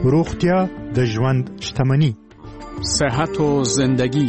روغتیا د ژوند شتمني. صحت و زندگی.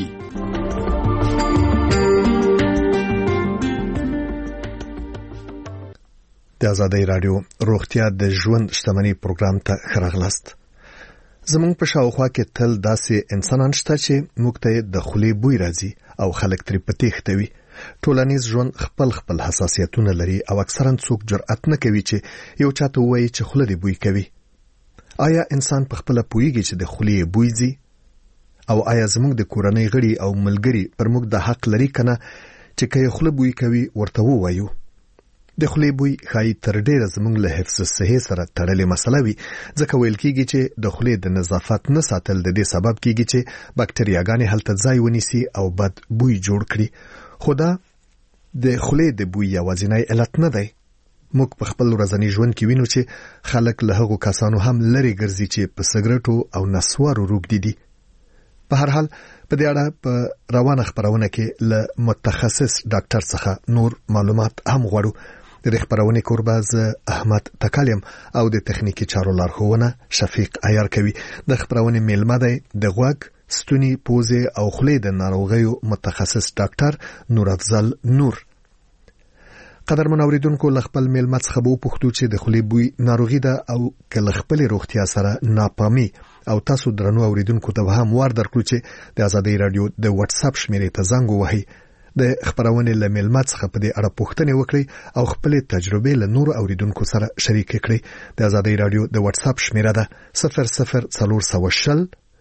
د آزادۍ رادیو روغتیا د ژوند شتمني پروګرام ته خراغلاست. زمونږ په شاوخوا کې تل داسې انسانان شته چې موږ ته د خولې بوی راځي او خلک ترې په تېښته وي. ټولنیز ژوند خپل حساسیتونه لري او اکثرا څوک جرأت نه کوي چې یو چاته ووایي چې خوله دې بوی کوي. آیا انسان په خپله پوهیږي چې د خولې بوی ځي؟ او آیا زموږ د کورنۍ غړي او ملګري پر موږ د حق لري کنه چې که یې خوله بوی کوي ورته ووایو؟ د خولې بوی ښایي تر ډېره زموږ له حفظ الصحې سره تړلې مسله وي، ځکه ویل کېږي چې د خولې د نظافت نه ساتل د دې سبب کېږي چې بکتریاګانې هلته ځای ونیسي او بد بوی جوړ کړي. خو دا د خولې د بوی یوازینی علت نه دی. موږ په خپل ورځني ژوند کې وینو چې خلک له هغو کسانو هم لرې ګرځي چې په سګرټو او نسوارو روږدي دي. په هر حال په دې اړه په روانه خپرونه کې له متخصص ډاکټر څخه نور معلومات هم غواړو. د خپرونې کوربه زه احمد تکالیم او د تخنیکی چارو لارښوونه شفیق عیار کوي. د خپرونې میلمه دی د غوږ، ستوني، پوزې او خولې د ناروغیو متخصص ډاکټر نور افضل نور. قدرمن اوریدونکو، له خپل میلمه څخه به وپوښتو چې د خولې بوی ناروغي ده او که له خپلې روغتیا سره ناپامي او تاسو درنو اوریدونکو ته هم وار درکړو چې د آزادۍ رادیو د واتس اپ شمیرې ته زنګ ووهئ. د خبرونې له میلمه څخه په دې اړه پوښتنې وکړئ او خپل تجربې له نور اوریدونکو سره شریک کړئ. د آزادۍ رادیو د واتس اپ شمیره ده 00420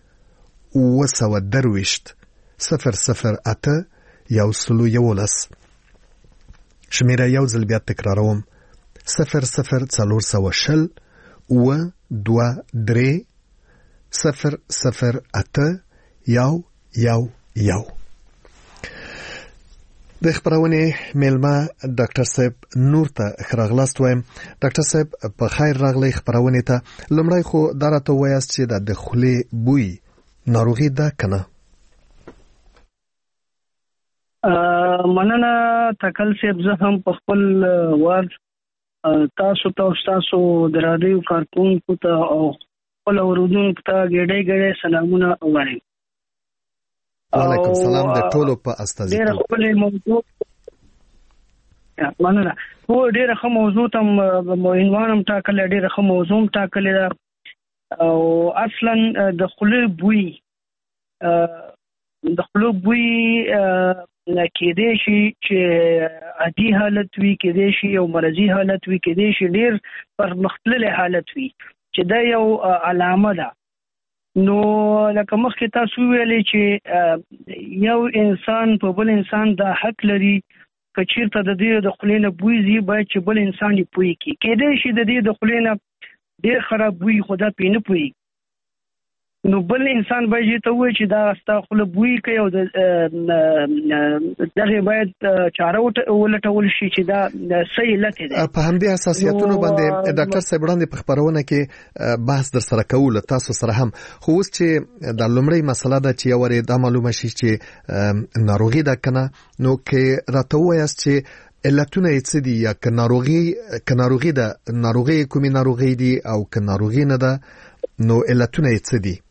920 008 111. شمیره یو ځل بیا تکراروم 00420 923 008 111. د خبرونه میلمه ډاکټر صاحب نور ته خراغلاست وایم. ډاکټر صاحب په خیر راغلی خبرونه ته. لمړی خو دا راته وایاست چې د خولې بوی ناروغي ده کنه؟ مننه تکل صاحب، زه هم په خپل وار تاسو د رادیو کارکونکو ته او خپل اوریدونکو ته ګډې سلامونه وایم. وعلیکم السلام د ټولو په استازیتوب. ډېر خپل موضوع مننه. خو ډېر ښه موضوع ته عنوان هم ټاکلی، ډېر ښه موضوع هم ټاکلی ده. او اصلا د خولې بوی کېدای شي چې عادي حالت وي، کېدای شي یو مرضي حالت وي، کېدای شي ډېر پرمختللی حالت وي چې دا یو علامه ده. نو لکه مخکې تاسو ویلې چې یو انسان په بل انسان دا حق لري که چېرته د دې د خولې نه بوی ځي باید چې بل انسان یې پوه کړي. کېدای شي د دې د خولې نه ډېر خراب بوی خو دا پرې نه پوهېږي، نو بل انسان باید ته ووایي چې دا ستا خوله بوی کوي او دغه باید چاره ولټول شي چې دا صحیح علت دی. په همدې اساسیاتونو باندې ډاکټر صاحب وړاندې په خبرونه کې بحث در سره کوو تاسو سره هم. خو اوس چې د لومړی مسله ده چې یو دا معلومه شي چې ناروغي ده کنه، نو کې راته وایاست چې علتونه یې څه دي، یا که ناروغي ده، ناروغي کومې ناروغي دي، او که ناروغي نه ده نو علتونه یې څه دي؟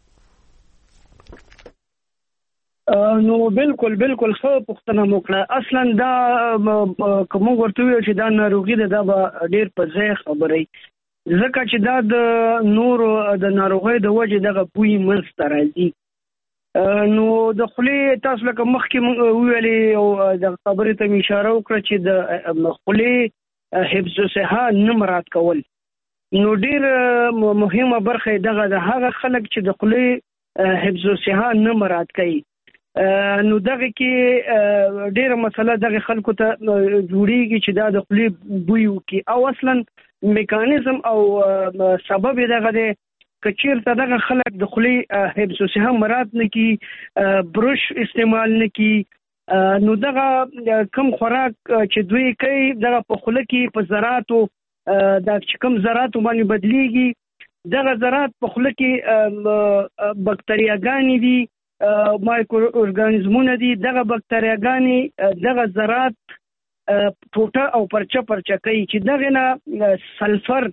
نو بالکل ښه پوښتنه مو کړه. اصلا دا کوم ورته ویل چې دا ناروغي ده، دا به ډېر په ځای خبرې، ځکه چې دا د نورو د ناروغۍ د وجې دغه بوی منځته راځي. نو د خولې تاسو لکه مخکې وویلې او د خبرې ته مې اشاره وکړه چې د خولې حفظ الصحه نه مراعات کول، نو ډېر مهمه برخه دغه د هغه خلک چې د خولې حفظ الصحه نه مراعات کوي. نو دغه کې ډېره مسله دغه خلکو ته جوړیږي چې دا د خولې بوی وکړي، او اصلا میکانیزم او سبب دغه دی که چېرته دغه خلک د خولې حفظ الصحه مراعات نه کړي، برش استعمال نه کړي، نو دغه کم خوراک چې دوی کوي دغه په خوله کې په ذراتو دا چې کم ذراتو باندې بدلیږي، دغه ذرات په خوله کې بکتریاګانې دي، مایکرو ارګانیزمونه دي. دغه بکتریاګانې دغه ذرات ټوټه او پرچه کوي چې دغه نه سلفر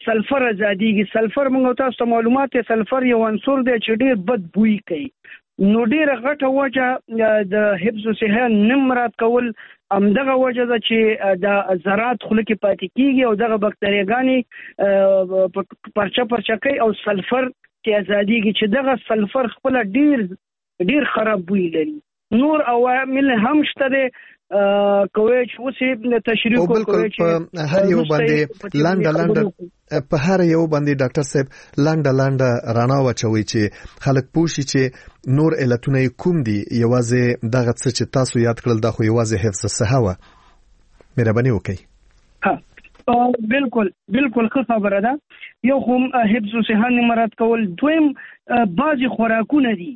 سلفر ازاديږي. سلفر موږ تاسو ته معلومات دی، سلفر یو عنصر دی چې ډیر بد بوی کوي. نو ډیره غټه وجه د حفظ الصحه نمرات کول همدغه وجه ده چې د ذرات خوله کې پاتې کیږي او دغه بکتریاګانې پرچه کوي او سلفر کې ازاديږي چې دغه سلفر خپل ډیر خراب بوی لري. نور عوامل هم شته دي کوي چې اوسې تشریح کوي چې هر یو باندې لاندې په هر یو باندې ډاکټر صاحب لاندې رانا وچوي چې خلک پوښي چې نور علتونه کوم دي. یوازې دغه څه چې تاسو یاد کړل دا خو یوازې حفظ الصحه و. مهرباني وکړئ. بالکل ښه خبره ده. یو خو حفظ الصحه مراد کول، دویم بعضی خوراکونه دي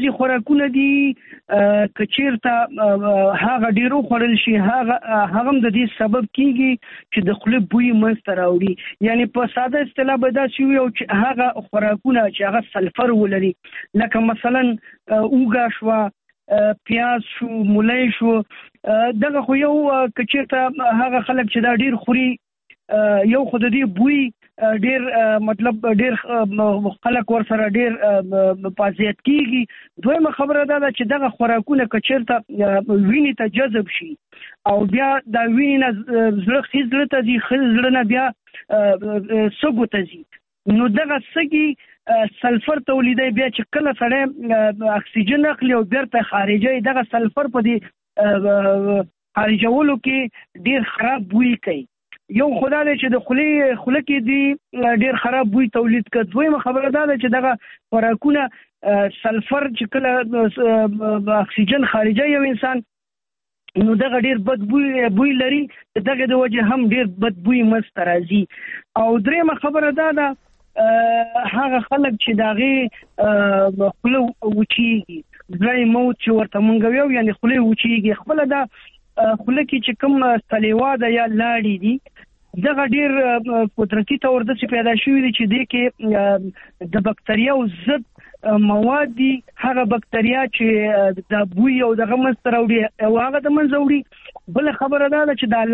کچیرته هغه ډیرو خورل شي هغه هم د دې سبب کیږي چې د خولې بوی منځته راوړي. یعنی په ساده اصطلاح به دا شي یو چې هغه خوراکونه چې هغه سلفر ولري، لکه مثلا اوګه شو، پیاز شو، مولای شو، دغه خو یو کچیرته هغه خلک چې دا ډیر خوري یو خو د دې بوی ډیر مطلب ډیر خلک ورسره ډیر پازیت کیږي. دویمه خبره ده چې دغه خوراکونه کچیرته وینې ته جذب شي او بیا دا وینې زړه ته ځي، زړه نه بیا سږو ته ځي، نو دغه سږي سلفر تولیدي، بیا چې کله سړی اکسیجن اخلي او بیرته خارجي، دغه سلفر په دې خارجولو کې ډیر خراب بوی کوي. یو خدای دې چې د خوله کې دی ډیر خراب بوی تولید کړي. دویمه خبره ده چې دغه خوراکونه سلفر چې کله اکسیجن خارجي یو انسان، نو دغه ډیر بد بوی لري، دغه د وجه هم ډیر بد بوی مسته راځي. او دریمه خبره ده هغه خلک چې دغه خوله وچیږي، ځای موت چې ورته مونږ ویو، یعنی خوله وچیږي، خپل دا خوله کې چې کوم سلیوا ده یا لاړې دي، دغه ډیر قدرتي تور د څه پیدا شوی دي چې د کې د بکتریا او ضد مواد دي. هغه بکتریا چې د بوی او دغه منځ راوړي او هغه د منځ وړي. بل خبره ده چې دا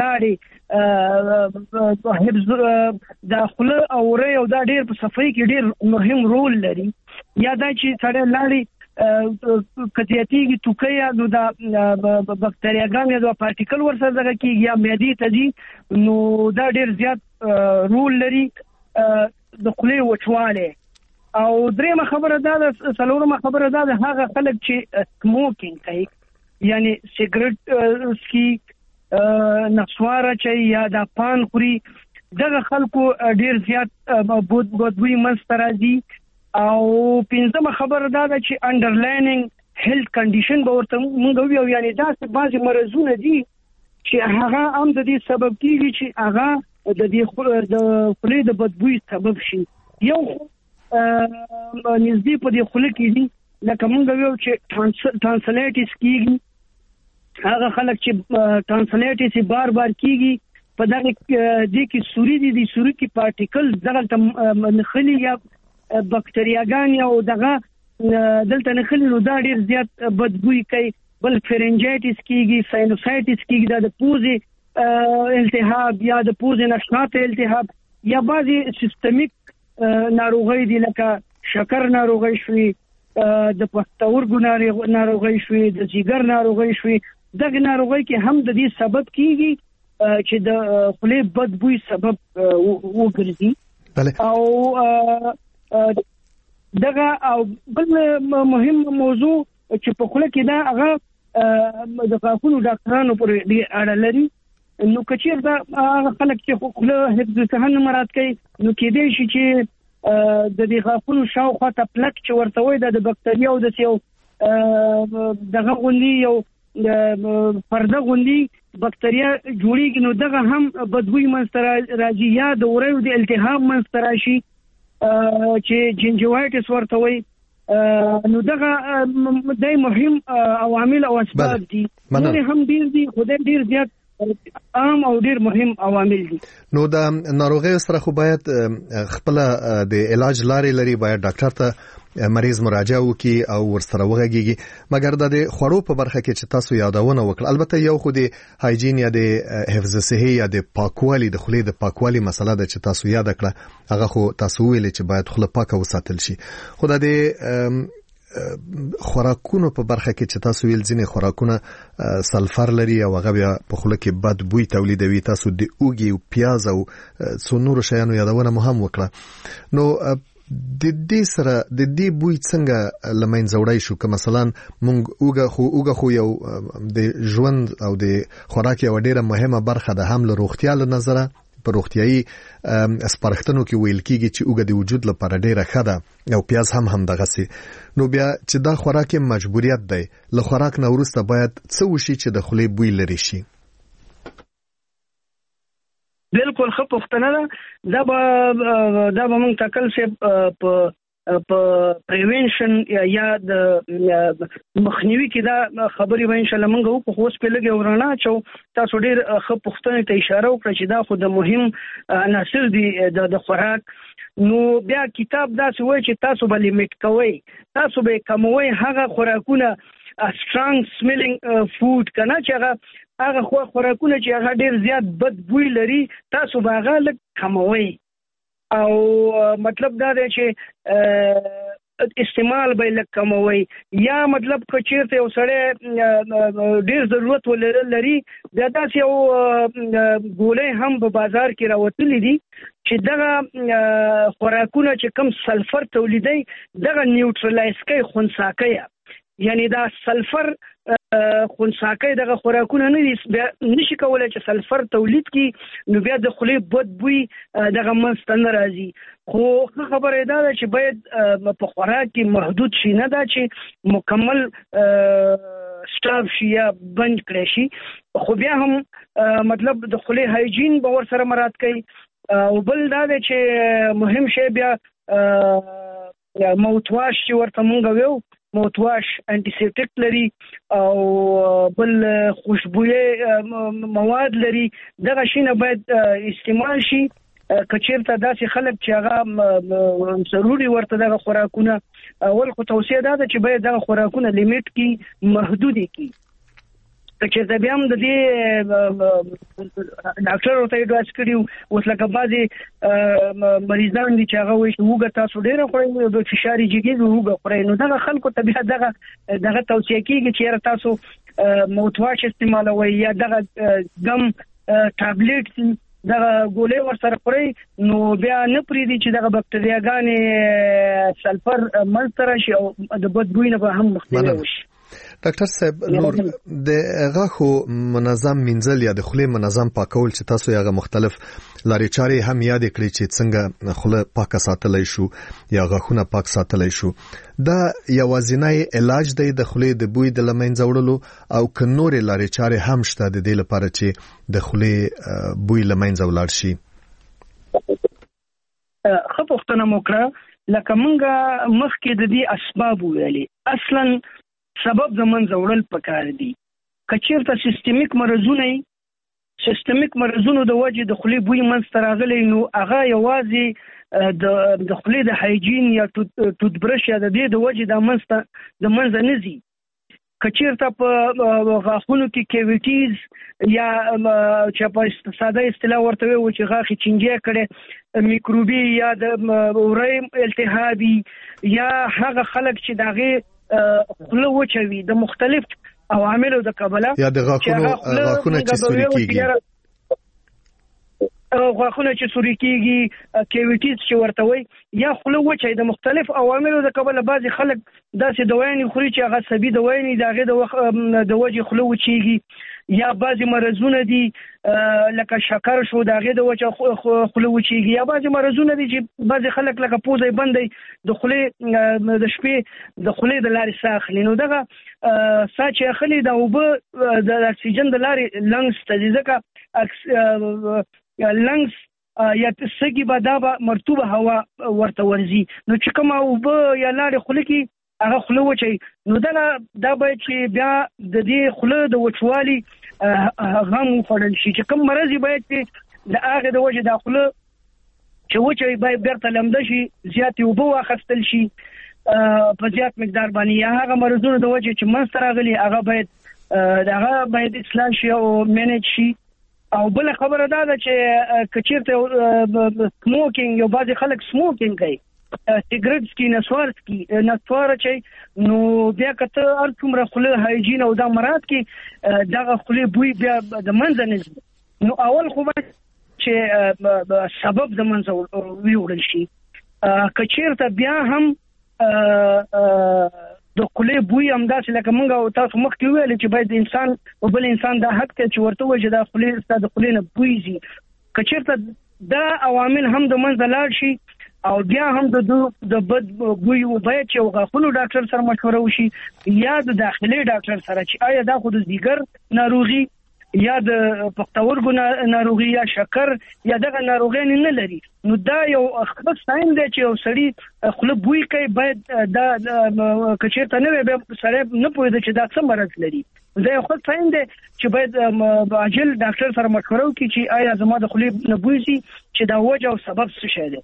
لاړې حفظ د خوله او ری او دا ډیر په صفائی کې ډیر مهم رول لري. یا دا چې سړی لاړې کتیاتیږي توکیا، نو دا بکتریاګانې دا پارټیکل ورسره دغه کیږي یا معدې ته دي، نو دا ډیر زیات رول لري د خولې وچواله. او دریمه خبره ده، څلورمه خبره ده هغه خلک چې سموکینګ کوي، یعنی سیګریټ سکي، نسواره چي یا دا پان خوري، دغه خلکو ډیر زیات بدبوی مسته راځي. او پنځمه خبره ده چې انډرلاینینګ هیلث کنډیشن به ورته موږ ویو، یعنی دا بعضی مرزونه دي چې هغه هم د دې سبب کیږي چې هغه د خولې د بدبوی سبب شي. یو نږدې په دې خوله کې دي، لکه موږ ویو چې ټانسلایټس کیږي، هغه خلک چې ټانسلایټس بار کیږي، په دغه دې کې سوري دي، د سوري کې پارټیکل دغه نخلي یا بکتریاګان او دغه دلته نخلي، نو دا ډیر زیات بدبوی کوي. بل فرنجایټس کیږي، ساینوسایټس کیږي، دا د پوزې التهاب یا د پوزې نشاط التهاب، یا بعضی سیستمیک ناروغي دي لکه شکر ناروغي شوي، د پښتورګو ناروغي شوي، د جګر ناروغي شوي. دغه ناروغي کې هم د دې سبب کیږي چې د خولې بدبوی سبب وګرځي. او دغه او بل مهم موضوع چې په خوله کې دا هغه د غاښونو ډاکټرانو پورې ډېر اړه لري. نو کچیر دا هغه خلک چې خوله حفظ الصحه مراد کوي، نو کېدای شي چې د دې غاښونو شاوخوا ته پلک چې ورته وایي د بکتریا او د یو دغه غوندي یو پرده غوندي بکتریا جوړیږي، نو دغه هم بدبوی منځته راځي. یا د وریو د التهاب منځته راشي چې جنجوایټس ورته وایي. نو دغه د مهم عوامل او اسباب دي، نور هم ډیر دي، خو ډیر زیات عام او ډیر مهم عوامل دي. نو د ناروغي سره خو باید خپل د علاج لارې لري، باید ډاکټر ته مریض مراجعه وکي او ورسره وغږیږي. مګر د خوړو په برخه کې چې تاسو یادونه وکړه، البته یو خو د هایجین یا د حفظ صحي یا د پاکوالي د خولې د پاکوالي مسله ده چې تاسو یاد کړه، هغه خو تاسو ویل چې باید خوله پاکه وساتل شي. خو د خوراکونو په برخه کې چې تاسو ویل ځینې خوراکونه سلفر لري او هغه بیا په خوله کې بد بوی تولیدوي، تاسو د اوږې او پیاز او څو نور شیانو یادونه مهم وکړه. نو د دې سره د دې بوی څنګه لمنځه وړای شو؟ که مثلا مونږ اوګه خو یو د ژوند او د خوراک یو ډیره مهمه برخه ده، هم له روغتیا له نظره په روغتیايي سپارښتنو کې ویل کیږي چې اوګه د وجود لپاره ډیره ښه ده او پیاز هم دغه سي. نو بیا چې دا خوراک مجبوریت دی، له خوراک نه وروسته باید څه وشي چې د خولې بوی لري شي؟ بالکل ښه پوښتنه ده. دا به موږ تکل سي په پریونشن یا د مخنیوي کې دا خبرې به ان شاء الله موږ په خوښ په لګي ورانه چو. تاسو ډیر ښه پوښتنه ته اشاره وکړه چې دا خو د مهم عناصر دي د خوراک. نو بیا کتاب دا څه وایي چې تاسو به لیمیټ کوئ، تاسو به کموي هغه خوراکونه strong smelling food کنه چې هغه خوراکونه چې هغه ډیر زیات بد بوی لري، تاسو به هغه لږ کموي. او مطلب دا دی چې استعمال به لږ کموي. یا مطلب که چیرته یو سړی ډیر ضرورت ولري، بیا داسې یو ګولۍ هم په بازار کې راوتلي دي چې دغه خوراکونه چې کم سلفر تولیدوي دغه نیوټرلایز کوي، خنثی کوي. یعنی دا سلفر خنثی دغه خوراکونه نه نشي کولای چې سلفر تولید کی، نو بیا د خولې بد بوی دغه منځته نه راځي. خو خبره دا ده چې باید په خوراک کې محدود شي، نه دا چې مکمل سټاپ شي یا بند کړی شي. خو بیا هم مطلب د خولې هایجین به ورسره مراعات کوي. او بل دا ده چې مهم شی بیا ماوت واش چې ورته مونږ ویو، ماوت واش انټیسیپټیک لري او بل خوشبويي مواد لري. دغه شینه باید استعمال شي. کچیرته داسې خلک چې هغه ضروري ورته دغه خوراکونه اول خو توصیه ده چې باید دغه خوراکونه لیمیټ کی، محدود کی. کچیرته بیا هم د دې ډاکټر ورته اډوایس کړیو، اوس لکه بعضې مریضان دي چې هغه وایي چې اوږه تاسو ډېره خورئ، د فشاري جګېږي اوږه خورئ. نو دغه خلکو ته بیا دغه توصیه کېږي چې یاره تاسو ماوت واش استعمالوئ یا دغه ګم ټابلیټ دغه ګولۍ ورسره خورئ، نو بیا نه پرېږدي چې دغه بکټریاګانې سلفر منځته راشي او د بد بوی نه به هم مخنیوی وشي. ډاکټر صاحب، نور د غاښو منظم مینځل یا د خولې منظم پاکول چې تاسو یې هغه مختلف لارې چارې هم یاد کړې چې څنګه خوله پاکه ساتلی شو یا غاښونه پاک ساتلی شو، دا یوازینی علاج دی د خولې د بوی د لمنځه وړلو، او که نورې لارې چارې هم شته د دې لپاره چې د خولې بوی لمنځه ولاړ شي؟ ښه پوښتنه مو کړه. لکه موږ مخکې د دې اسباب ویلي، اصلا سبب د منځه وړل پکار دي. که چیرته سیستمیک مرضونو د وجې د خولې بوی منځته راغلی، نو هغه یوازې د خولې د هایجین یا ټوتبرش یا د دې د وجې د منځه نه ځي. که چیرته په غاښونو کې کیویټیز یا چې په ساده اصطلاح ورته وایو چې غاښ چینجی کړي، میکروبي یا د اورۍ التهابي، یا هغه خلک چې دغه خوله وچوي د مختلف عواملو د کبله، یا د غاښونه چې سوري کیږي، غاښونه چې سوري کیږي، کیویټیز چې ورته وایي، یا خوله وچوي د مختلف عواملو د کبله. بعضې خلک داسې دوايانې خوري چې هغه عصبي دوايانې د هغې د وجې خوله وچیږي، یا بعضې مرضونه دي لکه شکر شو د هغې د وجه خوله وچیږي، یا بعضې مرضونه دي چې بعضې خلک لکه پوزه یې بند دی د خولې د شپې د خولې د لارې ساه اخلي. نو دغه ساه چې اخلي دا اوبه د اکسیجن د لارې لنګس ته ځي، ځکه لنګس یا سږي به دا به مرطوبه هوا ورته ورځي. نو چې کومه اوبه یا لارې خوله کې هغه خوله وچوي، نو دا باید چې بیا د دې خوله د وچوالي غم وخوړل شي چې کوم مرض باید د هغه د وجه داخله چې وچه باید بیرته لمده شي زیات اوبه واخیستل شي په زیات مقدار باندې یا هغه مرضونو د وجه چې منځته راغلي هغه باید اصلاح شي او مینج شي. او بل خبره ده چې کچیرته سموکینګ یو بعضی خلک سموکینګ کوي سیګریټ سکي نسوار چې نو بیا کته هر څومره خله هایجین او دا مراد کې دغه خله بوی بیا د منځ نه نو اول خو چې سبب د منځ ویوړل شي کچیرته بیا هم د خله بوی هم داسې لکه موږ او تاسو مخکې ویل چې باید انسان او بل انسان دا حق ته چې ورته وجه د خله د خله نه بوی زی کچیرته دا عوامل هم د منځ لاړ شي او بیا هم د بد بوی او باید چې غاښونو ډاکټر سره مشوره وشي یا د داخلي ډاکټر سره چې آیا دا خو د ځیګر ناروغي یا د پښتورګو ناروغي یا شکر یا دغه ناروغي نه لري نو دا یو خپل ساين دی چې یو سړی خپل بوی کوي باید دا کچېرته نه به سره نه پوهیږي چې دا څه مرض لري دا یو خپل ساين دی چې باید عاجل ډاکټر سره مشوره وکړي چې آیا زما د خپل نه بوی سي چې دا وجه او سبب څه شي دی.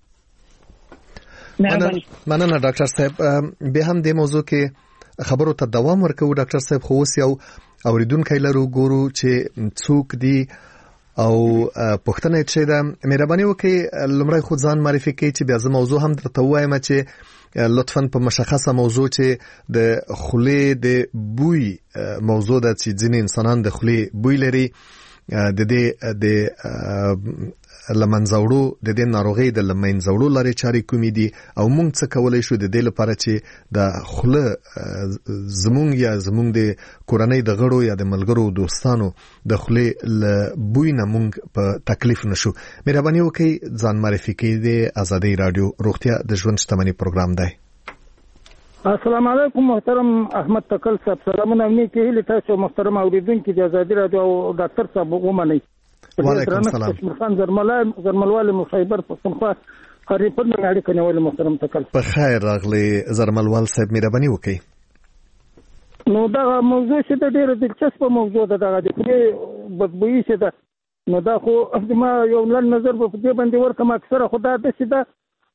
مننه ډاکټر صاحب به هم د موضوع کې خبرو ته دوام ورکوي ډاکټر صاحب خو اوس یو اوریدونکو لرو ګورو چې څوک دی او پښتنه چې دا مهرباني وکړي لمړی خو ځان معرفي کړئ چې بیا زه موضوع هم درته وایم چې لطفاً په مشخصه موضوع چې د خولې د بوی موضوع ده چې ځینې انسانان د خولې بوی لري د دې د لمنځوړو د دې ناروغي د لمنځوړو لارې چارې کومې دي او موږ څه کولای شو د دې لپاره چې د خوله زمونږ د کورنۍ د غړو یا د ملګرو دوستانو د خوله بوی نه موږ په تکلیف نشو. مهرباني وکړئ ځان معرفي کړئ. د ازادي رادیو روغتیا د ژوند شتمنۍ پروګرام دی. السلام علیکم محترم احمد تکل صاحب سلامونه امني کې هلي تاسو محترم اوریدونکو د ازادي رادیو او ډاکټر صاحب ومنئ. وعلیکم السلام. خان زرملوال مخیبر پښتونخوا قریب په نړۍ کې نیول محترم تکل. په خیر راغلی زرملوال صاحب مهرباني وکړئ. نو دا موضوع چې د ډېر دلچسپ موضوع ده د بدبوئی چې ده نو دا خو ما یو نظر په دې باندې ورکم اکثره خدا د چې دا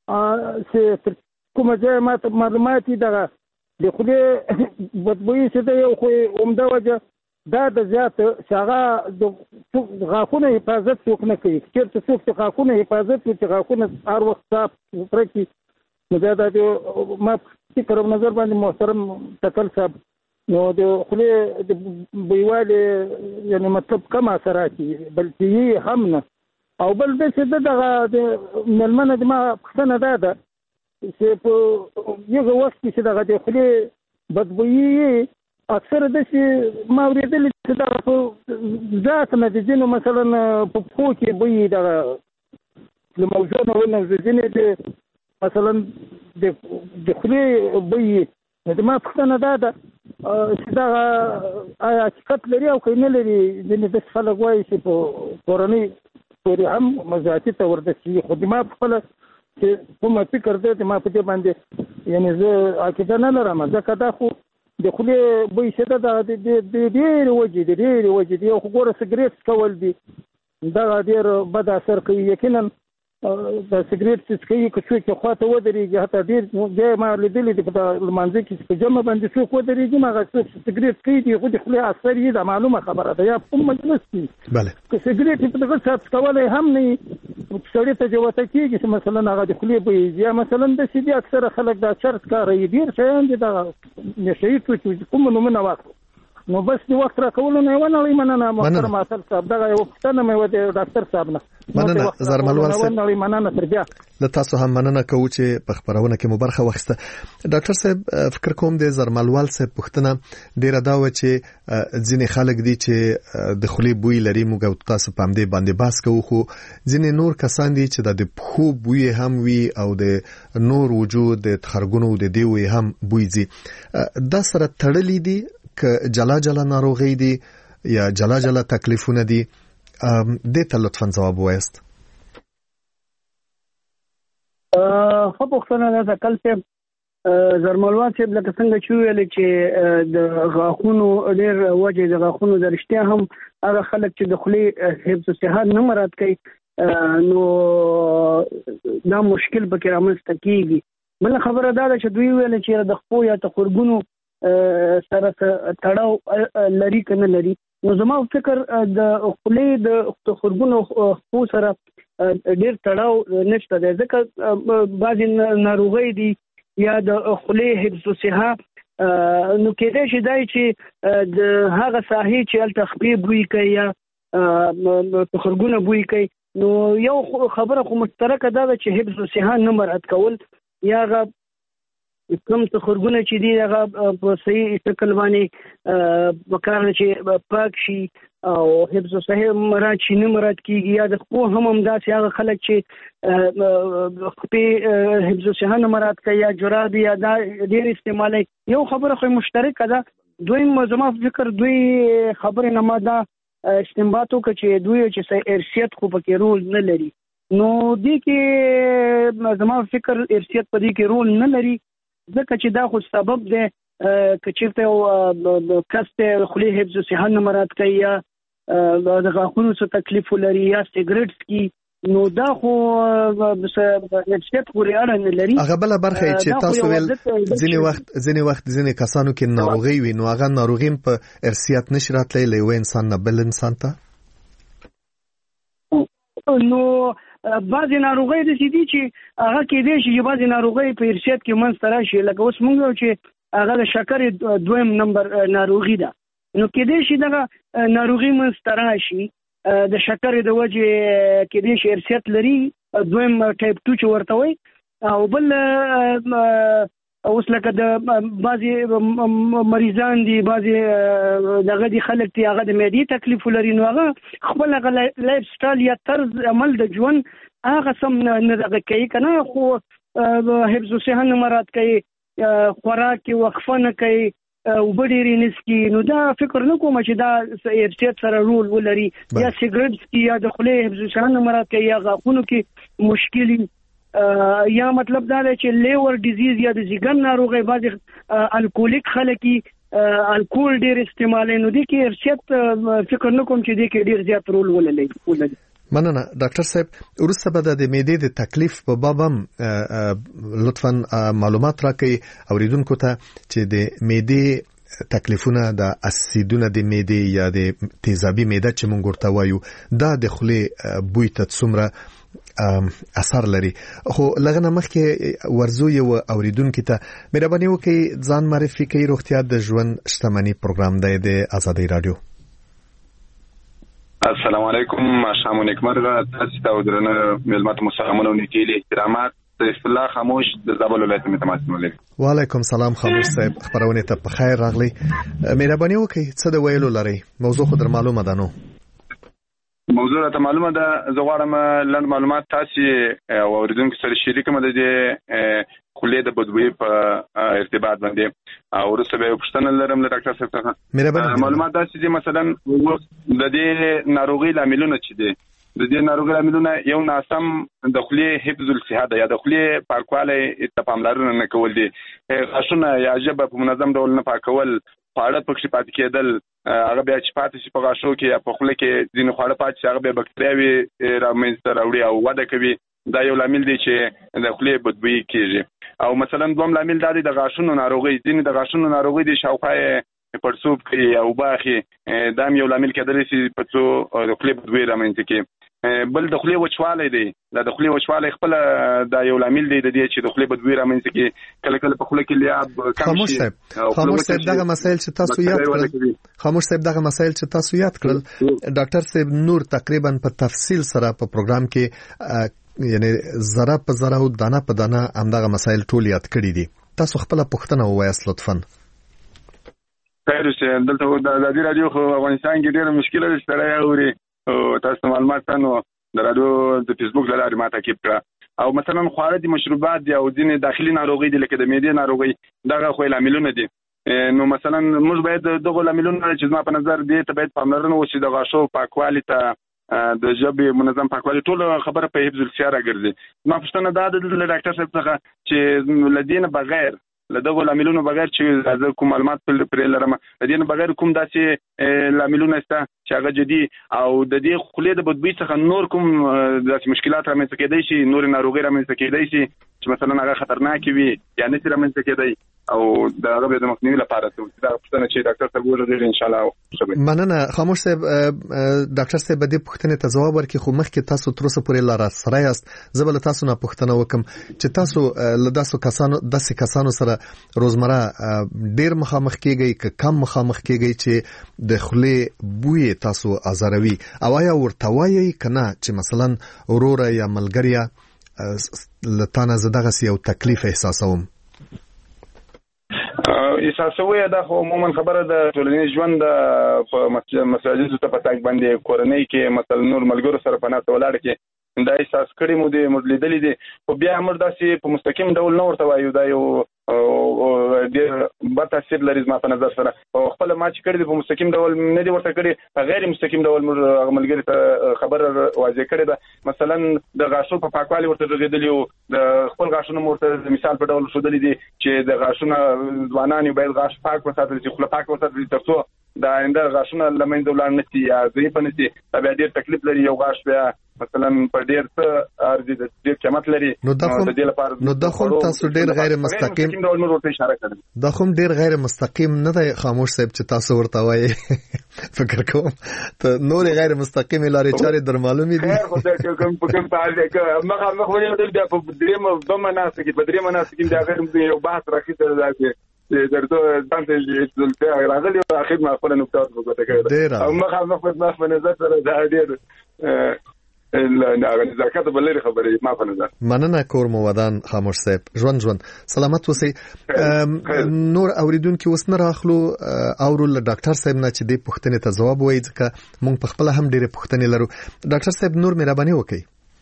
چې کومه ځای معلومات ده د خولې بدبوئی چې ده یو خو عمده وجه دا د زیات شاغه د غاښونو حفاظت څوک نه کوي چې څوک چې غاښونو حفاظت کوي چې غاښونه هر وخت صاف سوتره کړي نو دا د ما فکر او نظر باندې محترم تکل صاحب نو د خولې د بویوالي یعنی مطلب کم اثراتي بلکې هم نه او بل د څه دغه ملمنه د ما پښتنه ده چې په یو وخت کې دغه د خولې بدبوئی اکثر د چې ما ورېدل چې دا په ذات نه د ځینو مثلا په پښو کې بوی دغه له موجونه ونه ځینې د مثلا د خولې بوی د ما پښتنه ده چې دا آیا حقیقت لري او که نه لري ځینې داسې خلک وایي چې په کورنۍ پورې هم مزاحتي ته ورده خو د ما په خپله چې کومه فکر دی د ما په دې باندې یعنې زه عقیده نه لرم ځکه دا خو د خولې بوی شته د ډېرې وجې دی یو خو ګوره سګریټ کول دي دغه ډېر بد اثر کوي یقینا د سګریټ چې کوي که څوک خواته ودرېږي حتی ډېر ځای ما لیدلي دي په لمانځه کې په جمع باندې څوک ودرېږي هغه څوک چې سګریټ کوي دي خو د خولې اثر یې دا معلومه خبره ده یا په مجلس کې که سګریټ په دغه څه کولی هم نه سړی ته جوته کېږي چې مثلا هغه د خولې بوی یا مثلا داسې دي اکثره خلک دا چرس کاروي ډېر شیان دي دغه نشهیي توکي کوم نومونه واخلو نو بس د وخت راکولو نه ونړئ مننه محترم اصل صاحب دغه یو پوښتنه مې و د ډاکټر صاحب نه مننه زرملوال صاحب مننه تر بیا له تاسو هم مننه کوو چې په خبرونه کې مو برخه واخیسته. ډاکټر صاحب فکر کوم د زرملوال صاحب پوښتنه ډیره دا و چې ځینې خلک دي چې د خولې بوی لري موږ او تاسو په همدې باندې بحث کوو خو ځینې نور کسان دي چې د پښو بوی هم وي او د نور وجود د تخرګونو د دیوي هم بوی دي دا سره تړلې دي که جلا ناروغي دي یا جلا تکلیفونه دي دې ته لطفاً جواب وایست. خو پښتنه ده کل ته زرملوان صاحب لکه څنګه چې ویل چې د غاښونو ډېر وجه د غاښونو د رښتیا هم هغه خلک چې د خولې حفظ صحت نه مراعات کوي نو دا مشکل پکې رامنځته کیږي. بل خبره دا ده چې دوی ویل چې د خپو یا تخرګونو سره تړاو لري کنه لري. نو زما فکر د خولې د تخرګونو خپو سره ډېر تړاو نشته دی ځکه بعضې ناروغۍ دي یا د خولې حفظ صحت نو کېدای شي دی چې د هغه ساحې چې هلته خپې بوی کوي یا تخرګونه بوی کوي نو یو خبره خو مشترکه دا ده چې حفظ صحت نه مراعات کول یا هغه کوم تخرګونه چې دي هغه په صحیح شکل باندې پکار چې پاک شي او حفظ صحت مراعات شي نه مراعات کیږي یا د خو هم همداسې هغه خلک چې خپې حفظ صحت نه مراعات کوي یا جراب یا دا ډېر استعمالوي. یو خبره خو مشترکه ده. دویم زما فکر دوی خبرې نه ما دا استنباط وکړه چې دوی چې ارثیت خو پکې رول نه لري نو دې کې زما فکر ارثیت په دې کې رول نه لري ځکه چې دا خو سبب دی که چېرته کس ته خولې حفظ صحت نه مراعات کوي یا د غاښونو څه تکلیف ولري یا سیګریټ څکي نو دا خو ارثیت پورې اړه نه لري. هغه بله برخه چې تاسو ویل ځینې وخت ځینې کسانو کې ناروغي وي نو هغه ناروغي په ارثیت نشي راتلی له یو انسان نه بل انسان ته. نو بعضې ناروغۍ داسې دي چې هغه کېدای شي چې بعضې ناروغۍ په ارثیت کې منځته راشي لکه اوس موږ وایو چې هغه د شکرې دویم نمبر ناروغي ده نو کېدای شي دغه ناروغي منځته راشي د شکرې د وجې کېدای شي ارثیت لري دویم ټایپ 2 چې ورته وایي او بل اوس لکه د بعضې مریضان دي بعضې دغه دي خلک دي هغه د معدې تکلیف لري نو هغه خپل هغه لایف سټایل یا طرز عمل د ژوند هغه سم نه دغه کوي که نه خو حفظ صحت نه مراعات کوي خوراک کې وقفه نه کوي اوبه ډېرې نه څښي نو دا فکر نه کوم چې دا ارثیت سره رول ولري یا سیګریټ څښي یا د خولې حفظ صحت نه مراعات کوي یا غاښونو کې مشکل یا مطلب دا دی چې لیور ډیزیز یا د ځیګر ناروغۍ بعضې الکولیک خلک الکول ډېر استعمالوي نو دې کې ارثیت فکر نه کوم چې دې کې ډېر زیات رول ولري. مننه ډاکټر صاحب. وروسته به د معدې د تکلیف په باب هم لطفا معلومات راکړئ اوریدونکو ته چې د معدې تکلیفونه د اسیدونه د معدې یا د تیزابي معده چې مونږ ورته وایو دا د خولې بوی ته څومره اثر لري. خو لغنه مخکې ورزو یو اوریدونکو ته مهرباني وکړئ ځان معرفي کړئ. روغتیا د ژوند شتمنۍ پروګرام دی د آزادۍ رادیو. السلام علیکم شام نیکمرغه تاسو ته درنه ملمت مسلمانانو نیکیلي احترامات صرف الله خاموش د زابل ولایت متماسن ولري. وعلیکم سلام خاموش صاحب خبرونه ته په خیر راغلی. مهرباني وکړئ څه د ویلو لري موضوع خو در معلومه ده نو موضوع ته معلومه ده زه غواړم لاندې معلومات تاسو اوریدونکو سره شریک کړم د خولې د بدبوی په ارتباط باندې او وروسته به پوښتنه لرم له ډاکټر صاحب څخه معلومات تاسو چې مثلا د دې ناروغي لاملونه چې دي د دې ناروغي لاملونه یو ناسم د خولې حفظ الصحه یا د خولې پاکوالی ته پاملرنه نه کول دي غاښونه یا ژبه په منظم ډول نه پاکول خواړه پکې پاتې کېدل هغه بیا چې پاتې شي په غاښو کې یا په خوله کې ځینې خواړه پاتې شي هغه بیا بکتریاوې رامنځته راوړي او وده کوي دا یو لامل دی چې د خولې بدبویي کېږي. او مثلا دوم لامل دا دی د غاښونو ناروغي ځینې د غاښونو ناروغي دي شاوخوا یې پړسوب کوي او باخي دا هم یو لامل کېدلی شي په څو د خولې بدبویي رامنځته کوي. بل د خولې وچوالی دی دا د خولې وچوالی خپله دا یو لامل دی د دې چې د خولې بدبویي رامنځته کوي کله کله په خوله کې لیاب کم شي. خاموش صاحب دغه مسایل چې تاسو یاد کړل خاموش صاحب دغه مسایل چې تاسو یاد کړل ډاکټر صاحب نور تقریبا په تفصیل سره په پروګرام کې یعنی ذره په ذره او دانه په دانه همدغه مسایل ټول یاد کړی دي. تاسو خپل پوښتنه ووایاست لطفا. خیر شه دلته د ازادي رادیو خو افغانستان کې ډېر مشکله ده چې اوري او تاسو معلومات تاسو د رادیو د فیسبوک له لارې ماته کې کړه او مثلا خواړه دي مشروبات دي او ځینې داخلي ناروغي دي لکه د معدې ناروغي دغه خو لاملونه دي نو مثلا موږ باید دغه لاملونه چې زما په نظر دي ته باید پاملرنه وشي د غاښو پاکوالي ته د ژبې منظم پاکوالي ټول خبره په حفظ الصحه راګرځي. ما پوښتنه دا د ډاکټر صاحب څخه چې لدین بغیر دغه لاملونو بغیر چې د کوم معلومات پر لرم د دې نه بغیر کوم داسې لاملونه شته چې هغه جدي او د دې خولې د بدبوی څخه نور کوم داسې مشکلات رامنځته کېدای شي نور ناروغي رامنځته کېدای شي چې مثلا هغه خطرناک وي یا نه رامنځته کېدای او دا هغه د مخنیوي لپاره دا پوښتنه چې ډاکټر صاحب وکړي ان شاء الله. مننه خاموش صاحب. ډاکټر صاحب د پوښتنې ته ځواب ورکړي خو مخکې تاسو تر اوسه پورې لاره سره یاست. زه بل تاسو نه پوښتنه وکم چې تاسو له داسې کسانو سره روزمره ډیر مخامخ کیږئ که کم مخامخ کیږئ چې د خولې بوی تاسو ازاروي او آیا ورته وایي کنه چې مثلا ورور یا ملګری لتانه زدغه یو تکلیف احساسوم احساسوي دا خو عموما خبره د ټولنیز ژوند په مساجدو ته پتاک باندې کورنۍ کې مثلا نور ملګرو سره په ناست ولاړ کې دا احساس کړی مو د مدلیدلې دي خو بیا هم داسې په مستقیم ډول نه ورته وایو دا یو ډېر بد تاثیر لري زما په نظر سره او خپل ما چې کړی په مستقیم ډول نه دی ورته کړی په غیر مستقیم ډول ملګری ته خبر واضح کړی ده مثلا د غاښو په پاکوالي ورته رغېدلی او د خپل غاښونو ورته مثال په ډول ښودلی دي چې د غاښونه ځوانان باید غاښ پاک وساتل شي خوله پاک وساتل شي ترڅو دا آینده غاښونه له منځه ولاړ نه شي یا ضعیف نه شي دا بیا ډېر تکلیف لري یو غاښ بیا مثلا په ډېر څه ارزي د ډېر قیمت لري نو دا خو تاسو ډېر غیر مستقیم دا خو ډېر غیر مستقیم نه دی خاموش صاحب چې تاسو ورته وایي فکر کوم ته نور غیر مستقیم لارې چارې در معلومې دي خو دا کوم په کوم پاره مخه ولې د په دریم بمناسب کې په دریم مناسب کې دا غیر یو بحث راکې راځي درته باندې چې راغلی او اخر ما خپل نقطات وګورئ کړه او مخه په نظر سره دا ډېر نه ځکه بلې خبرې ما په نظر مننه کور مو ودان خاموش صاحب ژوند سلامت اوسئ. نور اوریدونکو اوس نه راخلو او له ډاکټر صاحب نه چې د پوښتنې ته ځواب وایي ځکه مونږ په خپل هم ډېرې پوښتنې لرو. ډاکټر صاحب نور مهرباني وکړئ.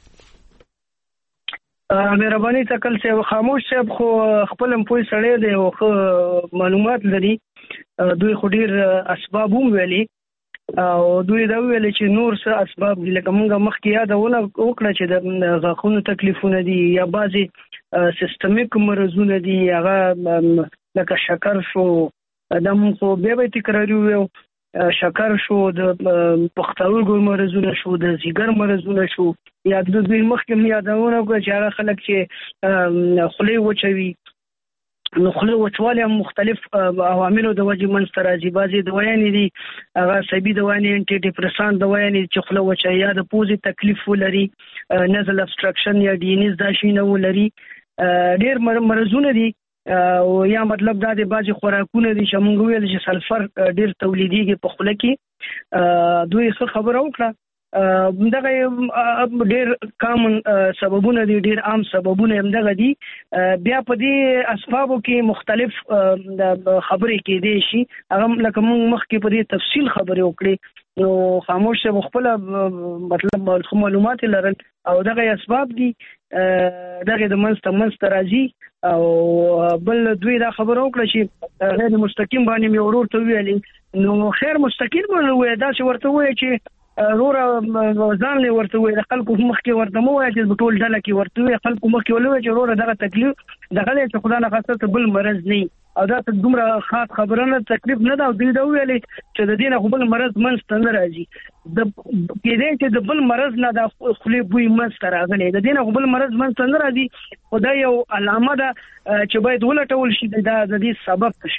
مهرباني تکل صاحب خاموش صاحب خو خپل پوي سړی دی او خو معلومات لري دوی خو ډېر اسباب هم ویلي او دوی دا ویل چې نور څه اسباب دي لکه موږ مخکې یادونه وکړه چې د غاښونو تکلیفونه دي یا بعضي سیستمیک مرزونه دي هغه لکه شکر شو دا موږ به تکراري وو شکر شو د پښتورګو مرزونه شو د ځیګر مرزونه شو یا د دوی مخکې یادونه وکړه چې هغه خلک چې خولې وچوي نو خله وچواله مختلف عواملو د وجې منځ ته راځي. بعضې دوايانې دي هغه عصبي دوايانې انټي ډیپریسان دوايانې چې خله وچوي یا د پوزې تکلیف ولري نزل ابسټرکشن یا ډینیز دا شي نه ولري ډېر مرزونه دي او یا مطلب دا د بعضې خوراکونه دي چې موږ ویل چې سلفر ډېر تولیدېږي په خوله کې دوی ښه خبره وکړه دغه ډېر کامن سببونه دي ډېر عام سببونه هم دغه دي. بیا په دې اسبابو کې مختلف خبرې کېدای شي هغه لکه موږ مخکې په دې تفصیل خبرې وکړې نو خاموش صاحب خپل مطلب معلومات لرل او دغه اسباب دي دغه د منځ ته راځي او بل دوی دا خبره وکړه چې غیر مستقیم باندې مې ورور ته ویلي نو خیر مستقیم وایي دا چې ورته وایي چې رور ځان له ورته وي د خلکو مخکې ورته مو وایي چې ټول ډله کې ورته وي خلکو مخکې ولوي چې رور دغه تکلیف دغه چې خدای نه خاصه بل مرز نه او دا دومره خاص خبره نه تکلیف نه دا دوی دا ویلي چې د دې نه بل مرز منځ ته نه راځي د کېدای چې د بل مرز نه د خولې بوی منځ ته راغلی د دې نه بل مرز منځ ته نه راځي خدای یو علامه ده چې باید ولټول شي دا د دې سبب څه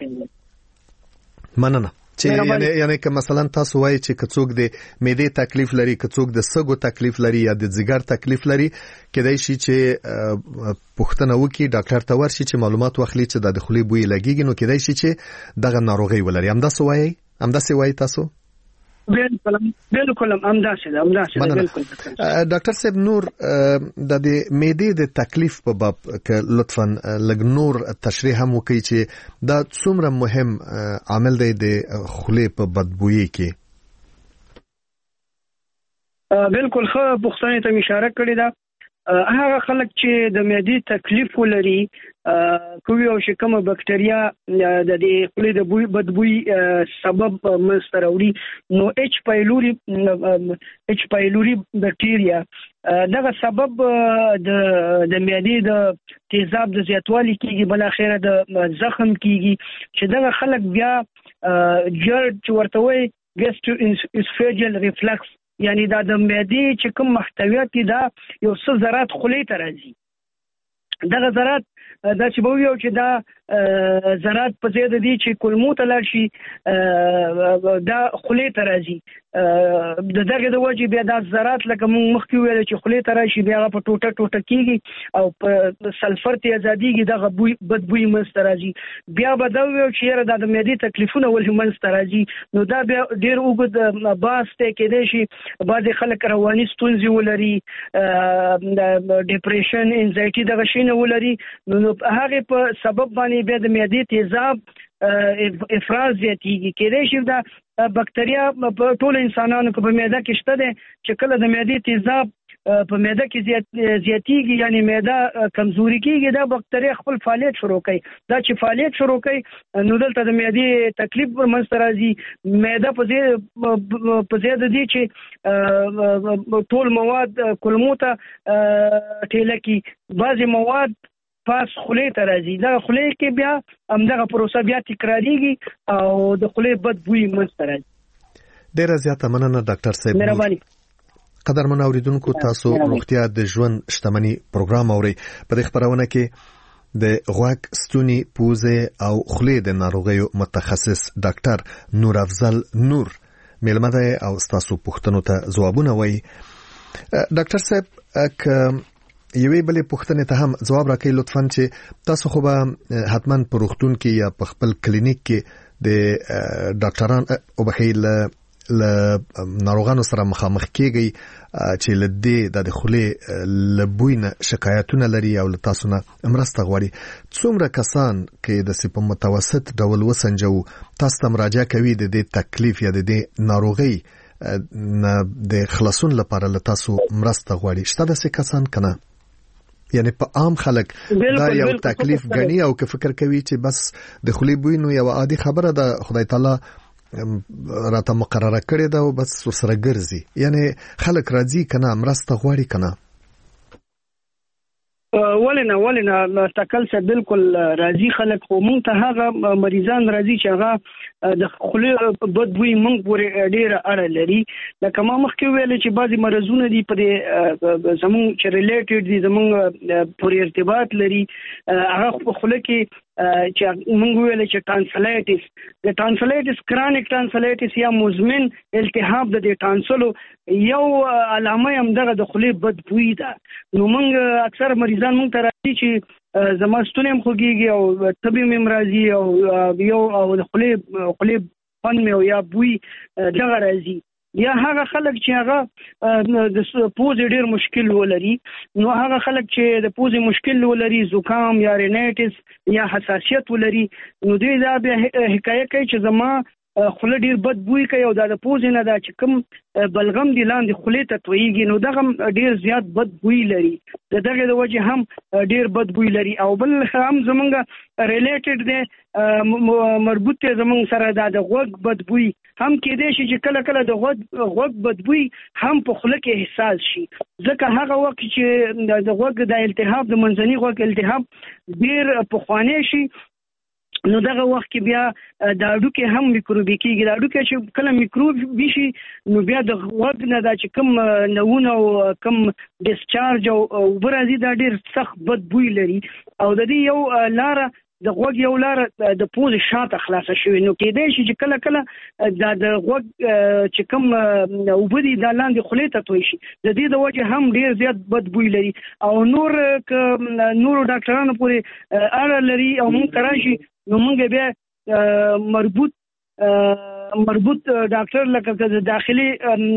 شي. مننه چې یعنی که مثلا تاسو وایي چې کڅوک د معدې تکلیف لري کڅوک د سګو تکلیف لري یا د ځګر تکلیف لري کېدای شي چې پوښتنه وکړي ډاکټر ته ورشي چې معلومات واخلي چې د خولې بوی لګيږي نو کېدای شي چې دغه ناروغي ولري همداسې وایي تاسو بالکل امداسه بالکل. ډاکټر صاحب نور د معدې د تکلیف په باب ک لطفا لګ نور تشریح هم وکړي چې دا څومره مهم عامل دی د خولې په بدبویي کې. بالکل خو پښتنې ته اشاره کړې ده هغه خلک چې د معدې تکلیف ولري کوي او چې کومه بکټریا د دې خولې د بوی بدبوی سبب مستراوړي نو اچ پایلوري بکټریا دغه سبب د معدې د تیزاب د زیاتوالي کیږي بل اخره د زخم کیږي چې دغه خلک بیا جرد چې ورته وایي ګیسټرواسوفیجل ریفلکس یعنی دا د معدې چې کوم محتویات دي دا یو څه ذرات خولې ته راځي دغه ذرات دا چې به ویو چې دا ذرات په ځای د دې چې کولمو ته لاړ شي دا خولې ته راځي د دغه د وجې بیا دا ذرات لکه موږ مخکې ویل چې خولې ته راشي بیا په ټوټه کیږي او په سلفر ته ازاديږي دغه بدبوی منځته راځي بیا به دا ویو چې یاره دا د معدې تکلیفونه ولې منځته راځي نو دا بیا ډېر اوږد بحث دی کېدای شي بعضې خلک رواني ستونزې ولري ډیپریشن انزایټي دغه شی نه ولري نو هغې په سبب باندې بیا د معدې تیزاب افراز زیاتیږي کېدای شي دا بکټریا په ټول انسانانو کې په معده کې شته ده چې کله د معدې تیزاب په معده کې زیاتیږي یعنی معده کمزوري کېږي دا بکټریا خپل فعالیت شروع کوي دا چې فعالیت شروع کوي نو دلته د معدې تکلیف منځته راځي معده په ځای د دې چې ټول مواد کولمو ته ټیله کی بعضې مواد پاس خولې ته راځي دا خولې کې بیا همدغه پروسه بیا تکراریږي او د خولې بد بوی منځته راځي ډېره زیاته مننه ډاکټر صاحب مهرباني قدرمن اوریدونکو تاسو روغتیا د ژوند شتمنۍ پروګرام اورئ په دې خبرونه کې د غوږ ستوني پوزه او خولې د ناروغیو متخصص ډاکټر نور افضل نور مېلمه دی او تاسو پوښتنو ته ځوابونه وایي ډاکټر صاحب یوې بلې پوښتنې ته هم ځواب راکړئ لطفاً چې تاسو خو به حتماً په روغتون کې یا په خپل کلینیک کې د ډاکټران او بخیل له ناروغانو سره مخامخ کېږئ چې له دې د خولې له بوی نه شکایتونه لري او له تاسو نه مرسته غواړي څومره کسان کې د په متوسط ډول وسنجو تاسو ته مراجعه کوي د دې تکلیف یا د دې ناروغۍ د خلاصون لپاره له تاسو مرسته غواړي شته داسې کسان کنه یعنی په عام خلک دا یو تکلیف غني او که فکر کوي چې بس د خولې بوی نو یو عادي خبره ده خدای تعالی راته مقرره کړې ده او بس سره ګرځي یعنی خلک راځي کنه مرسته غواړي کنه ولنه تکل څه بالکل راځي خلک خو مونږ ته هغه مریضان راځي چې هغه د خولې بدبوی مونږ پورې ډېره اړه لري لکه ما مخکې ویل چې بعضې مرضونه دي په دې زمونږ چې ریلیټډ دي زمونږ پورې ارتباط لري هغه په خوله کې چې مونږ ویل چې ټانسلایټس کرونیک ټانسلایټس یا مزمن التهاب د ټانسلو یو علامه هم دغه د خولې بدبوی ده نو مونږ اکثر مریضان مونږ ته راځي چې زما ستونی هم خوږیږي او تبې مې راځي او یو او د خولې خوند مې یا بوی دغه راځي یا هغه خلک چې هغه د پوزې ډېر مشکل ولري نو هغه خلک چې د پوزې مشکل ولري زکام یا رینایټس یا حساسیت ولري نو دوی دا بیا حکایت کوي چې زما خوله ډېر بد بوی کوي او دا د پوزې نه دا چې کوم بلغم دی لاندې خولې ته تویږي نو دغه ډېر زیات بد بوی لري د دغه د وجې هم ډېر بد بوی لري او بل هم زمونږ ریلیټډ دی مربوط دی زمونږ سره دا د غوږ بد بوی هم کېدای شي چې کله کله د غوږ بد بوی هم په خوله کې احساس شي ځکه هغه وخت چې د غوږ د التهاب د منځني غوږ التهاب ډېر پخوانی شي نو دغه وخت کې بیا د اډوکې هم میکروبي کېږي د اډوکې چې کله میکروب شي نو بیا د غوږ نه دا چې کوم نوونه او کوم ډسچارج او برازي دا ډېر سخت بد بوی لري او د دې یو لاره د غوږ یو لاره د پوزې شاته خلاصه شوې نو کېدای شي چې کله کله دا د غوږ چې کوم اوبه دي دا لاندې خولې ته توی شي د دې د وجې هم ډېر زیات بد بوی لري او نورو ډاکټرانو پورې اړه لري او موږ ته راشي نو موږ بیا مربوط ډاکټر لکه د داخلي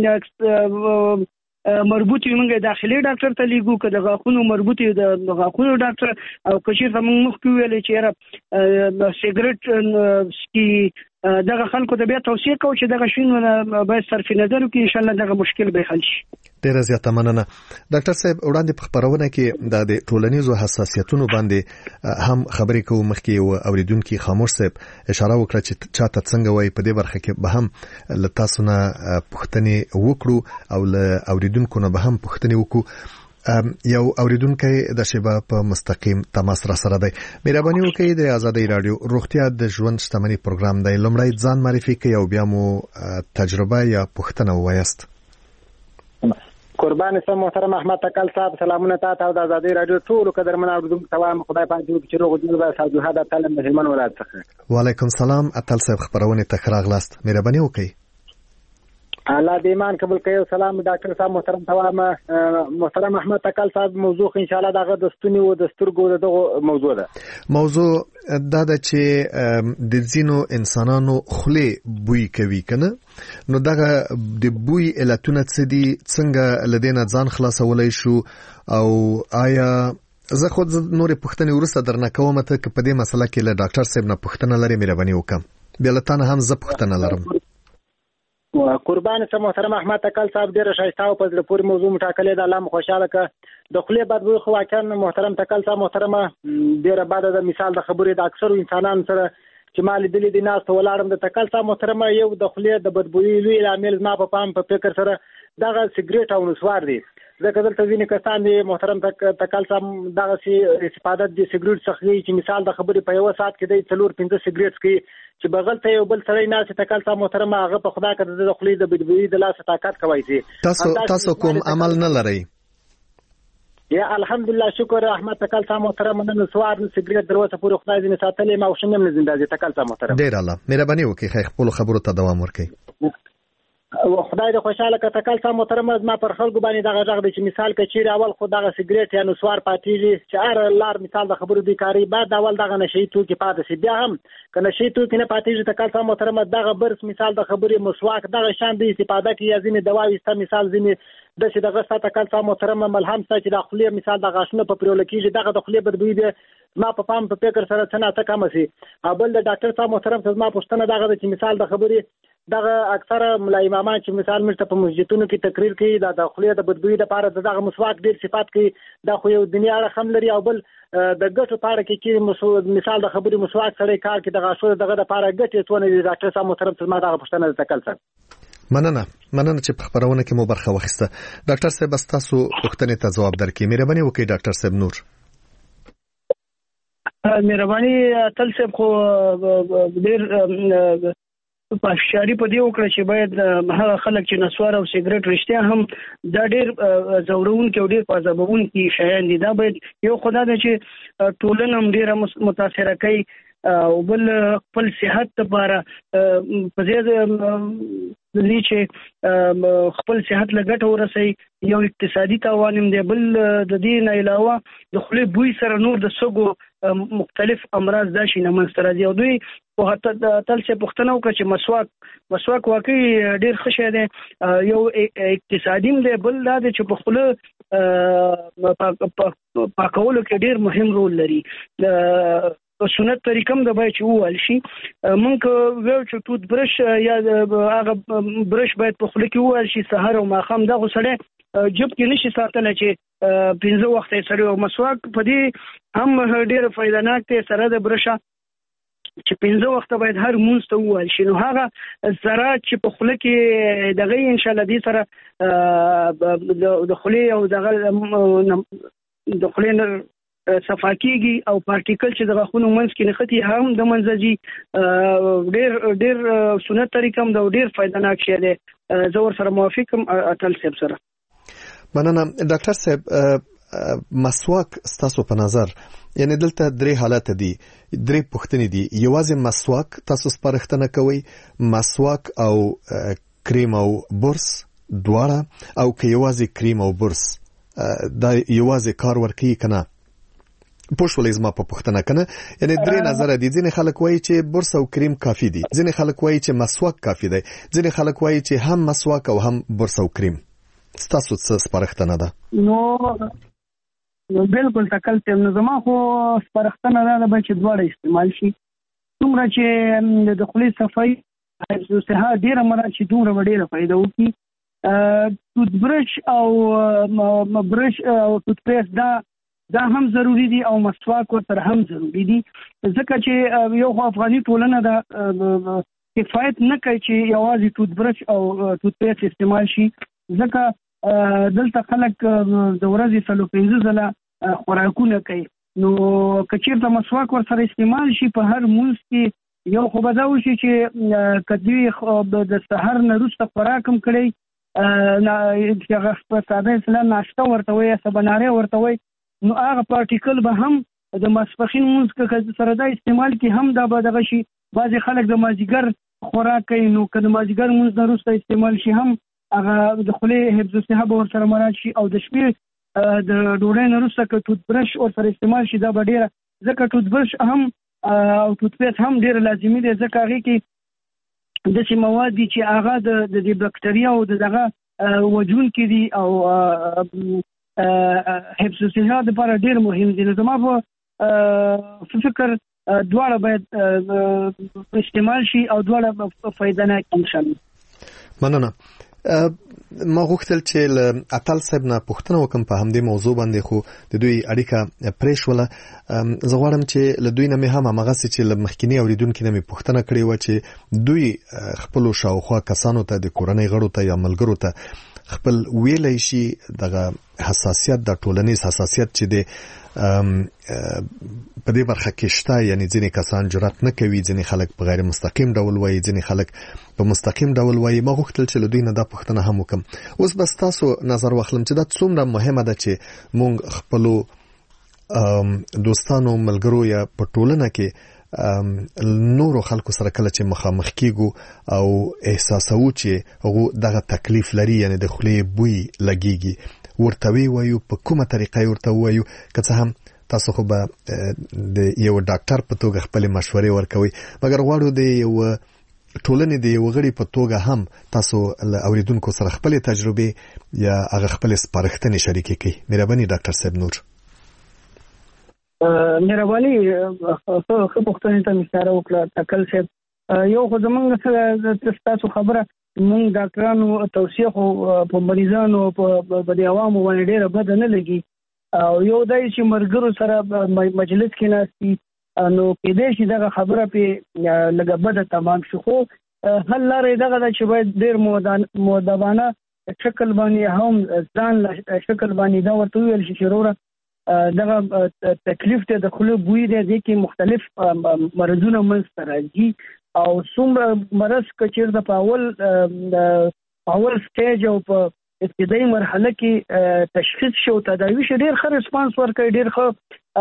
مربوط یې موږ داخلي ډاکټر ته لیږو که د غاښونو مربوط یې د غاښونو ډاکټر او که چېرته موږ مخکې ویلې چې یاره سګرټ څکي دغه خلکو ته بیا توصیه کوو چې دغه شینونه باید صرف نظر وکړي، ان شاء الله دغه مشکل به حل شي. ډیره زیاته مننه. ډاکټر صاحب وړاندې په خبرونه کې د ټولنیزو حساسیتونو باندې هم خبرې کوو. مخکې یو اوریدونکو خاموش صاحب اشاره وکړه چې چاته څنګه وایي په دې برخه کې به هم له تاسو نه پوښتنې وکړو او له اوریدونکو نه به هم پوښتنې وکړو. یو اوریدونکو د شیبه په مستقیم تماس را سره دی. مهرباني وکړئ د آزادۍ رادیو روغتیا د ژوند شتمنۍ پروګرام دی. لومړی ځان معرفي کړئ او بیا مو تجربه یا پوښتنه ووایاست. قربان سم محترم احمد تکل صاحب، سلامونه تاسو او د آزادۍ رادیو ټول قدرمن اوریدونکو ته خدای پاک دې چې روغ دې به ساجو هدا تعالی مهربان ولایت څخه. وعلیکم السلام. اتل صاحب خبرونه تخراغلاست. مهرباني وکړئ. الله دې ایمان قبول کړي. سلام ډاکټر صاحب محترم توام محترم احمد تکل صاحب، موضوع ان شاء الله دغه د ستونی او د سترګو دغه موضوع ده. موضوع دا ده چې د ځینو انسانانو خله بوی کوي کنه، نو دغه د بوی علتونه څه دي، څنګه لدينا ځان خلاصولای شو، او آیا زه خود نورې پوښتنې ورسره درنه کوم ته په دې مسله کې له ډاکټر صاحب نه پوښتنه لري. مهرباني وکړه. بیا لته هم زه پوښتنه لرم. قربان سم محترم احمد تکل صاحب، ډیره شایسته او په پوری موضوع مټاکلې د الله خوشاله ک د خپل بدبوی خو واقعا محترم تکل صاحب محترمه ډیره بعد د مثال د خبرې د اکثر انسانانو سره چې مال دلی د ناس ته ولاړم د تکل صاحب محترمه یو د خپل د بدبوی لوی عامل ما په پام په فکر سره دغه سیګریټ او نسوار دي. ځکه دلته ځینې کسان دي محترم تکل صاحب دغه سي استفاده د سیګریټ څخه چې مثال د خبرې په یو ساعت کې د 4-5 سیګریټ کې چې بغل ته یو بل سره نه چې تکل صاحب محترم هغه په خدا کې د خپل د بدبوی د لاس طاقت کوي سي. تاسو کوم عمل نه لري؟ یا الحمدلله شکر احمد تکل صاحب محترم نن سوار سیګریټ دروازه پورې خدای دې ساتلې ما وشنم نه زنده تکل صاحب محترم. ډیر الله مهرباني وکړئ، خپل خبرو ته دوام ورکړئ. خدای دې خوشاله کړه. تکل صاحب محترم ما پر خلکو باندې دغه ځغ دي چې مثال کې چیرې اول خو دغه سیګریټ یا نسوار پاتېږي چې ار لار مثال د خبرو بیکاری بعد اول دغه نشي توکي پاتې شي، بیا هم کنه شي توکي نه پاتېږي. تکل صاحب محترم دغه برس مثال د خبرې مسواک دغه شان دي استفاده کې یا ځینې دواوي است مثال ځینې د څه دغه ستا تکل صاحب محترم ملهم ست چې د خپل مثال د غاښونو په پرول کېږي دغه د خپل بدبوی دي ما په پام په فکر سره څنګه تا کوم سي. ابل د ډاکټر صاحب محترم څخه ما پوښتنه دغه چې مثال د خبرې دغه اکثره ملای امامان چې مثال مشته په مسجدونو کې تقریر کوي دا د خپل د بدبوی لپاره دغه مسواک ډیر صفات کوي، دا خو یو دنیا رقم لري. او بل د ګټو لپاره کې مثال د خبرې مسواک سره کار کې دغه شو دغه لپاره ګټه څونه دي. ډاکټر صاحب محترم څخه ما دغه پوښتنه تکل صاحب. مننه چې په خبرونه کې مو برخه واخیسته. ډاکټر صاحب تاسو پوښتنې ته ځواب درکړئ. مهرباني وکړئ ډاکټر صاحب. نور مهرباني تل صاحب خو ډیر په شاري په دی وکړه چې باید هغه خلک چې نسوار او سیګریټ رښتیا هم دا ډیر زورون کې او ډیر پازابون کې شایان دي. دا باید یو خدای دې چې ټولنه ډیره متاثر کوي او بل خپل صحت لپاره په دې چې خپل صحت لګټ ورسي یو اقتصادي تاوان دی. بل د دې نه علاوه د خپل بوی سره نور د سګو مختلف امراض دا شي نه منځ راځي. او دوی په هټه تل څه پښتنه وکړي چې مسواک واقعي ډیر ښه شی دی، یو اقتصادي دی، بل دا چې په خپل پاکولو کې ډیر مهم رول لري. سنت طریقم د باید چې ووال شي مونږ ویو چې ټوت برش یا هغه برش باید په خوله کې ووال شي سحر او ماښام. دا خو سړی جب کې نشي ساتلی چې 15 وخت یې سړی. او مسواک په دې هم ډېر فایدهناک دی سره د برشه چې 15 وخت باید هر مونځ ته ووال شي. نو هغه ذرات چې په خوله کې دغه ان شاء الله دې سره د خولې او دغه د خولې صفا کیږي او پارټیکل چې د غاښونو منځ کې نښتي هم د منځي ډیر سنت طریقه هم د ډیر فایدهناک شی دی. زه ورسره موافقم اتل صاحب سره. مننه ډاکټر صاحب. مسواک ستاسو په نظر یعنی دلته درې حالات دي، درې پوښتنې دي. یوازې مسواک تاسو سپارښتنه کوئ، مسواک او کریم او برس دواړه، او که یوازې کریم او برس دا یوازې کار ورکوي کنه؟ پوښولې زما په پوښتنه کنه. یعنی درې نظر دي. ځینې خلک وایي چې برس او کریم کافي دي، ځینې خلک وایي چې مسواک کافي دی، ځینې خلک وایي چې هم مسواک او هم برس او کریم. ستاسو څه سپارښتنه ده؟ نو بالکل تکل ته نو زما خو سپارښتنه ده چې دواړه استعمال شي. څومره چې د خولې صفایي حفظ الصحه ډیره مراد چې دومره ډیره فائدہ وکړي. ټوت برش او برش او ټوت پیسټ دا هم ضروری دي او مسواک ورته هم ضروری دي، ځکه چې یو افغاني ټولنه دا کفایت نه کوي چې یوازې ټوت برش او ټوت پیسټ استعمال شي، ځکه دلته خلک د ورځې 4-5 ځله خوراکونه کوي. نو که چېرته مسواک ورسره استعمال شي په هر مونځ کې، یو خو به دا وشي چې که دوی د سحر نه وروسته خوراک هم کړی، هغه په ساده اصطلاح ناشته ورته وایي یا سباناري ورته وایي، نو هغه پارټیکل به هم د ماسپښین مونځ که سره دا استعمال کې هم دا به دغه شي. بعضې خلک د مازدیګر خوراک کوي، نو که د مازدیګر مونځ نه وروسته استعمال شي هم هغه د خولې حفظ الصحه به ورسره مراعات شي. او د شپې د ډوډۍ نه وروسته که ټوت برش ورسره استعمال شي دا به ډېره، ځکه ټوت برش هم او ټوت پیسټ هم ډېر لازمي دی، ځکه هغې کې داسې مواد دي چې هغه د بکټریا او دغه وجونکي دي او حفظ الصحه لپاره ډېر مهم دي. نو زما په فکر دواړه باید استعمال شي او دواړه فایدهناک انشاءالله. مننه. ما غوښتل چې له اتل صاحب نه پوښتنه وکم په همدې موضوع باندې، خو د دوی اړیکه پرېښوله. زه غواړم چې له دوی نه مې هم هماغسې چې له مخکیني اورېدونکي نه مې پوښتنه کړې وه چې دوی خپلو شاوخوا کسانو ته، د کورنۍ غړو ته یا ملګرو ته خپل ویلی شي دغه حساسیت، د ټولنیز حساسیت چې د په دې برخه کې شته، یعنی ځینې کسان جرأت نه کوي، ځینې خلک په غیر مستقیم ډول وایي، ځینې خلک په مستقیم ډول وایي. ما غوښتل چې له دوی نه دا پوښتنه هم وکم. اوس بس تاسو نظر واخلم چې دا څومره مهمه ده چې مونږ خپلو دوستانو، ملګرو یا په ټولنه کې نورو خلکو سره کله چې مخامخ کیږو او احساسوو چې هغه دغه تکلیف لري، یعنی د خولې بوی لګيږي، ورته وایو په کومه طریقه ورته وایو. که څه هم تاسو خو به د یو ډاکټر په توګه خپل مشورې ورکوي، مګر غواړو د یو ټولنې د یو غړي په توګه هم تاسو له اوریدونکو سره خپل تجربه یا هغه خپل سپارښتنې شریکې کړئ. مهرباني ډاکټر صاحب نور. مهرباني خو پوښتنې ته اشاره وکړه تکل صاحب. یو خو زمونږ سره تاسو خبره، مونږ ډاکټرانو توصیه خو په مریضانو په عوامو باندې ډېره بده نه لګي، او یو دای چې مرګرو سره مجلس کې ناستي، نو کېدای شي دغه خبره په لږه بده تمام شي، خو حل لاره دغه ده چې باید ډېر مؤدبانه شکل باندې هم ځان شکل باندې دا ورته ویل شي چې وروره دغه تکلیف ته د خولې بوی دی، دې کې مختلف مرضونه منځته راځي، او څومره مرض که چېرته په اول سټیج او په ابتدایي مرحله کې تشخیص شي او تداوي شي، ډېر ښه ریسپانس ورکوي، ډېر ښه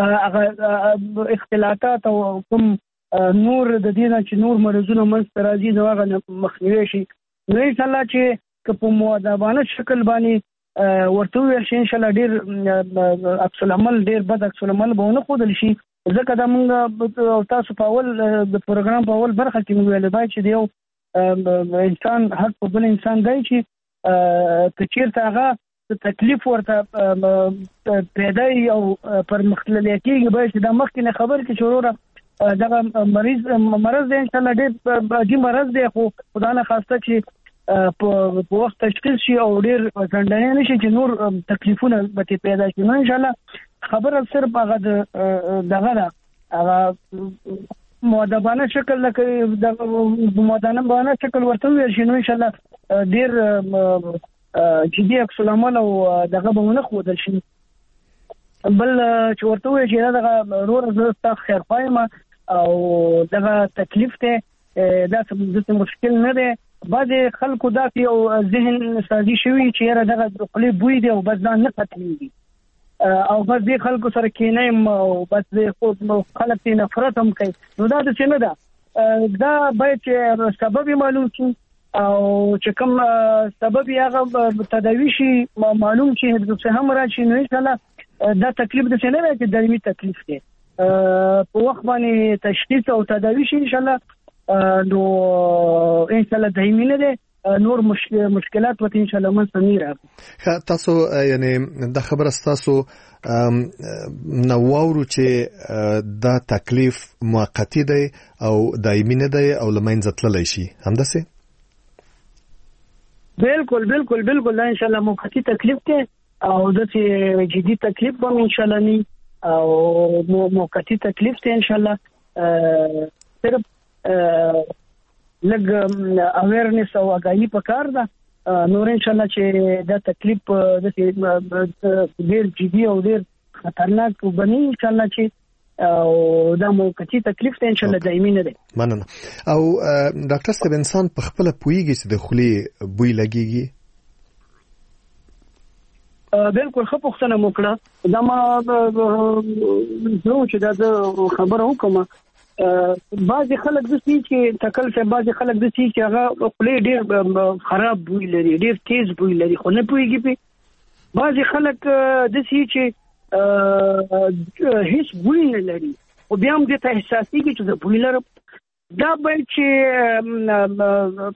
اختلاطات او کوم نور د دې نه چې نور مرضونه منځته راځي نو هغه مخنیوی شي. نو انشاءالله چې که په مؤدبانه شکل باندې ورته ویل شي، انشاءالله ډېر عکس العمل، ډېر بد عکس العمل به ونه ښودل شي، ځکه دا موږ تاسو په اول د پروګرام په اول برخه کې موږ ویل باید چې د یو انسان حق په بل انسان دی چې که چېرته هغه تکلیف ورته پیدا او پرمختللی کېږي، باید چې دا مخکې نه خبر کړي چې وروره دغه مرض دی، انشاءالله ډېر عجیب مرض دی، خو خدا نه خواسته چې په وخت تشخیص شي او ډېر ځنډنی نه شي چې نور تکلیفونه به پیدا شي. نو انشاءالله خبره صرف هغه دغه ده، هغه مؤدبانه شکل د مؤدبانه شکل ورته ویل شي، نو انشاءالله ډېر جدي عکس العمل او دغه به ونه ښودل شي. بل چې ورته ویل شي دغه وروره زه ستا خیرخواه یم او دغه تکلیف دی، دا څه مشکل نه دی. بعضې خلکو داسې یو ذهن سازي شوي چې یاره دغه د خولې بوی دی او بس ځان نه ختمېږي، او بس دې خلکو سره کېنیم او بس خلک یې نفرت هم کوي. نو دا داسې نه ده، دا باید چې سبب یې معلوم شي او چې کوم سبب یې هغه تداوي شي، معلوم شي، حفظ الصحه مراعات شي، نو انشاءالله دا تکلیف داسې نه دی چې دایمي تکلیف دی، په وخت باندې تشخیص او تداوي شي انشاءالله، نو انشاءالله دایمي نه دی، نور مشکلات وته ان شاء الله من سمیر تاسو یعنی د خبره تاسو نوورو چې دا تکلیف موقتی دی او دایمي نه دی او لمنځه تللی شي همداسې بالکل ان شاء الله موقتی تکلیف دی او د جدي تکلیف به ان شاء الله نه او موقتی تکلیف دی ان شاء الله صرف لګ اویرنس او اګایي پکار ده نور ان شاء الله چې دا تکلیف د ډیر جدي او ډیر خطرناک بني ان شاء الله چې او دا موقتی تکلیف ته ان شاء الله دایمي نه ده مننه او ډاکټر صاحب انسان په خپل پویږي چې د خولي بوی لګيږي بالکل خو پښتنه موکړه دا ما زه چې دا خبره وکم بعضی خلک د سې چې تکل څه بعضی خلک د سې چې هغه خپل ډیر خراب بوی لري ډیر تیز بوی لري خو نه پويږي په بعضی خلک د سې چې هیڅ بوی نه لري او بیا هم د ته احساسي کې چې د بوی لري دا به چې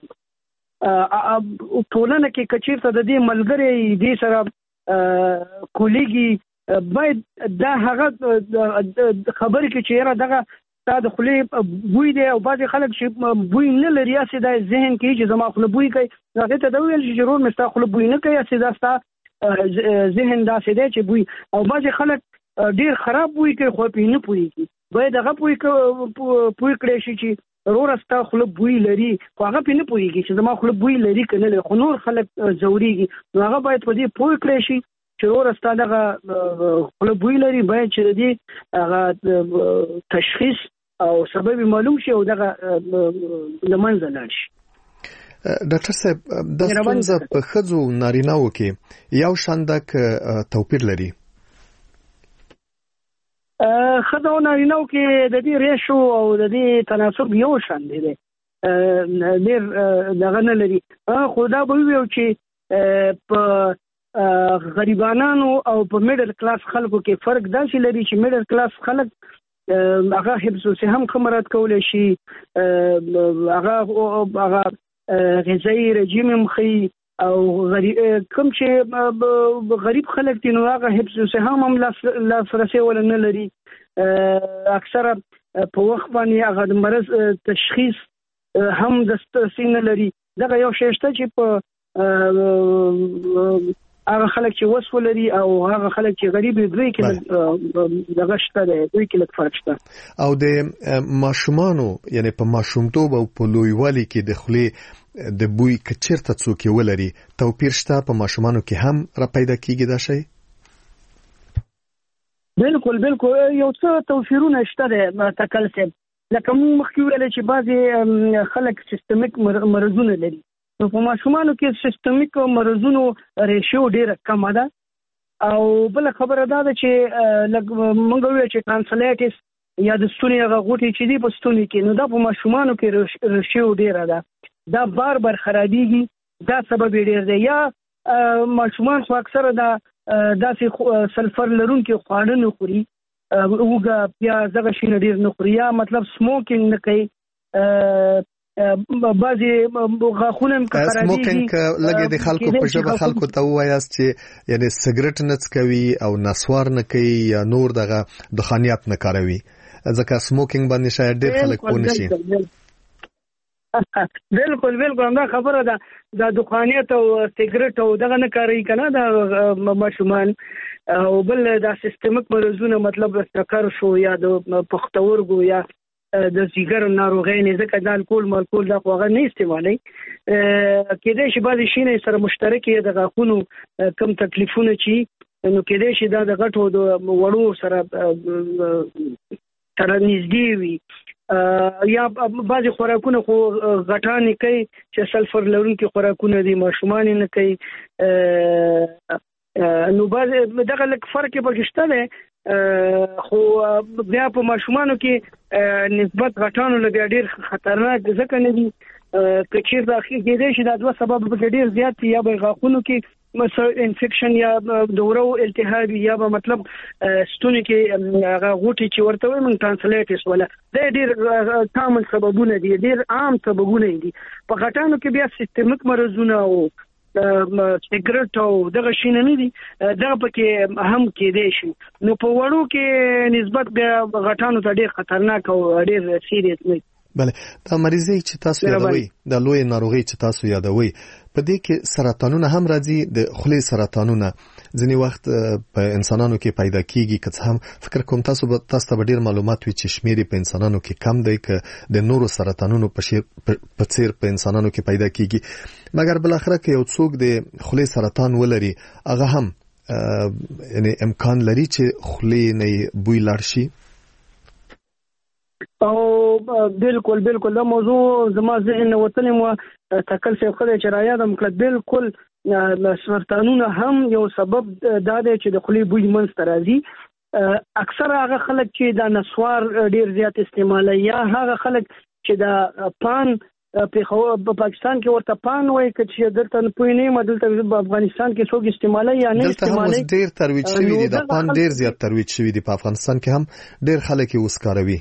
ټولنه کې کچیرته د دې ملګری دې سره کولیګي باید دا هغه خبرې کې چې را دغه دا د خولې بوی دی او بعضی خلک چې بوی نه لري اسې د ذهن کې چې زما خولې بوی کوي هغه ته دا ویل چې ضرور مستا خولې بوی نه کوي اسې دا ستا ذهن دا سې دی چې بوی او بعضی خلک ډیر خراب بوی کوي خو په نه پويږي باید هغه پوي کړی شي چې ضرور استا خولې بوی لري خو هغه په نه پويږي چې زما خولې بوی لري کنه خو نور خلک زوريږي نو هغه باید په دې پوي کړی شي چې ضرور استا دغه خولې بوی لري باید چې دې هغه تشخیص او سبب معلوم شي او دغه لمنځه لاړ شي ډاکټر صاحب د ستونزه په خځو نارینه‌و کې یو شاندک توپیر لري خځو نارینه‌و کې د دې ریشو او د دې تناسب یو شان دی ډېر دغه نه لري خو دا به ویو چې په غریبانو او په میډل کلاس خلکو کې فرق دا شي لري چې میډل کلاس خلک هغه حفظ هم خمرات کولای شي هغه غذایی رژیم مخي او کوم چې غریب خلک دي نو هغه حفظ هم لاسرسي ولنه لري اکثره په وخت باندې هغه د مرض تشخیص هم دسترسي نه لري دا یو شی شته چې په هغه خلک چې وسو لري او هغه خلک چې غریب دي کې دغه شته دوی کې لږ فرق شته او د ماشومانو یعنی په ماشومتوب او په لویوالي کې د خولي د بوی کچرته څوک ولري توپیر شته په ماشومانو کې هم را پیدا کیږي دا شی بالکل یو څه توفیرونه شته تکل سم لکه موږ مخکې ویل چې بعضي خلک سیستمیک مرزونه لري نو په ماشومانو کې سیستمیک مرزونو ریشیو ډیره کم ده او بل خبره ده چې موږ ویل چې کانسلایټس یا د ستوني غوټي چې دی په ستوني کې نو دا په ماشومانو کې ریشیو ډیره ده دا بار خرابېږي دا سبب ډیر دی یا ماشومان خو اکثره دا داسې سلفر لرونکي خواړه نه خوري اوګه پیاز دغه شي ډیر نه خوري یا مطلب سموکینګ نه کوي بعضی غاخونه سموکینګ لګي د خلکو په ژبه خلکو ته وایاست چې یعنی سیګریټ نه څکوي او نسوار نه کوي یا نور دغه دخانیات نه کاروي ځکه سموکینګ باندې شاید ډیر خلک پوه نشي بالکل دا خبره ده د دخانیات او سیګریټ او دغه نه کاروي کنه د ماشومان او بل د سیستمیک مرزونه مطلب سکر شو یا د پختورګو یا د سیګر ناروغۍ نه ځکه د الکول دا خو نه استعمالي کېدای شي بعضی شینه سره مشترکه د غاخونو کم تکلیفونه چی نو کېدای شي دا د غټو د وړو سره نږدې وي یا بعضی خوراکونه خو غټانې کوي چې سلفر لرونکي خوراکونه دي ماشومان نه کوي نو بعضی دغه لک فرق پکې شته دی خو بیا په ماشومانو کې نسبت غټانو لږ ډیر خطرناک ځکه نه دي کچیر د اخی کېدای شي دا دوه سبب په ډیر زیات یا به غاخونو کې انفیکشن یا دورو التهاب یا به مطلب ستوني کې هغه غوټي چې ورته وي موږ ترانسلیټس ولا د ډېر کامل سببونه دي ډېر عام سببونه دي په غټانو کې بیا سیستمیک مرزونه او سیګریټ او دغه شینه نه دي دغه پکې هم کې دي شي نو په وړو کې نسبت د غټانو ته ډېر خطرناک او ډېر سیریس وي بله دا مریضي چې تاسو یادوي د لوی ناروغي چې تاسو یادوي په دې کې سرطانونه هم راځي د خولې سرطانونه ځینی وخت په انسانانو کې پیدا کیږي که هم فکر کوم تاسو ته ډیر معلومات وي چې شمیرې په انسانانو کې کم دی که د نورو سرطانونو په څیر په انسانانو کې پیدا کیږي مګر بل اخره کې یو څوک د خولې سرطان ولري هغه هم یعنی امکان لري چې خولې نه بوی لاړ شي او بالکل دا موضوع زما ذهن وتلې مو تکل څه خدای چې را یادم کړ بالکل سرطانونه هم یو سبب دا دی چې د خولې بوی منځ ته راځي اکثر هغه خلک چې دا نسوار ډیر زیات استعمالوي یا هغه خلک چې دا پان په پاکستان کې ورته پان وایي چې دلته پوی نه مدلته په افغانستان کې څوک استعمالوي یا نه استعمالوي دلته هم ډیر ترویج شوی دی دا پان ډیر زیات ترویج شوی دی په افغانستان کې هم ډیر خلک یې وسکاروي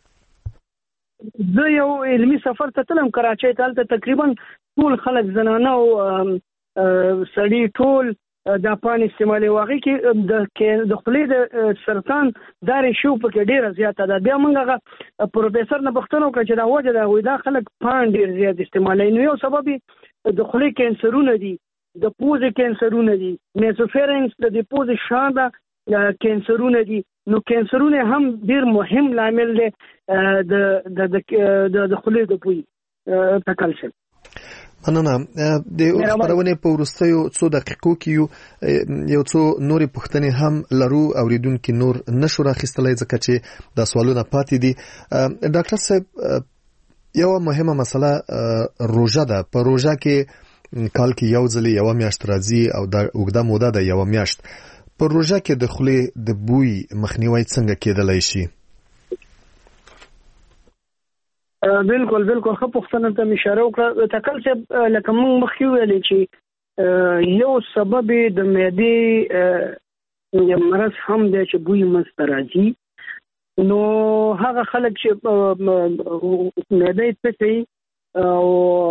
زه یو علمي سفر ته تلم کراچۍ ته تقریبا ټول خلک زنانه او سړي ټول د پان استعمالي واغې کې د خولې د سرطان دا ریشو پکې ډیره زیاته ده بیا موږ هغه پروفیسور نه پوښتنه وکړه چې دا وجه ده وایي دا خلک پان ډیر زیات استعمالوي نو یو سبب د خولې کینسرونه دي د پوزې کینسرونه دي میزوفیرنس د پوزې شاده کینسرونه دي نو کینسرونه هم ډیر مهم لامل دی د خولې د بوی تکلسل مننه د خبرونه په ورستیو څو دقیقو کې یو څو نورې پوښتنې هم لرو اوریدونکو نور نشو راخیستلای ځکه چې د سوالونو پاتې دي ډاکټر صاحب یو مهمه مسله روژه ده په روژه کې کال کې یو ځل یو میاشت راځي او د اوږده موده ده یو میاشت په روژه کې د خولې د بوی مخنیوي څنګه کېدلای شي بالکل خو پوښتنه ته اشاره وکړه تکل چې لکه موږ مخکې ویلې چې یو سبب د معدې مرض هم دی چې بوی منځ ته راځي نو هغه خلک چې معدې پسې او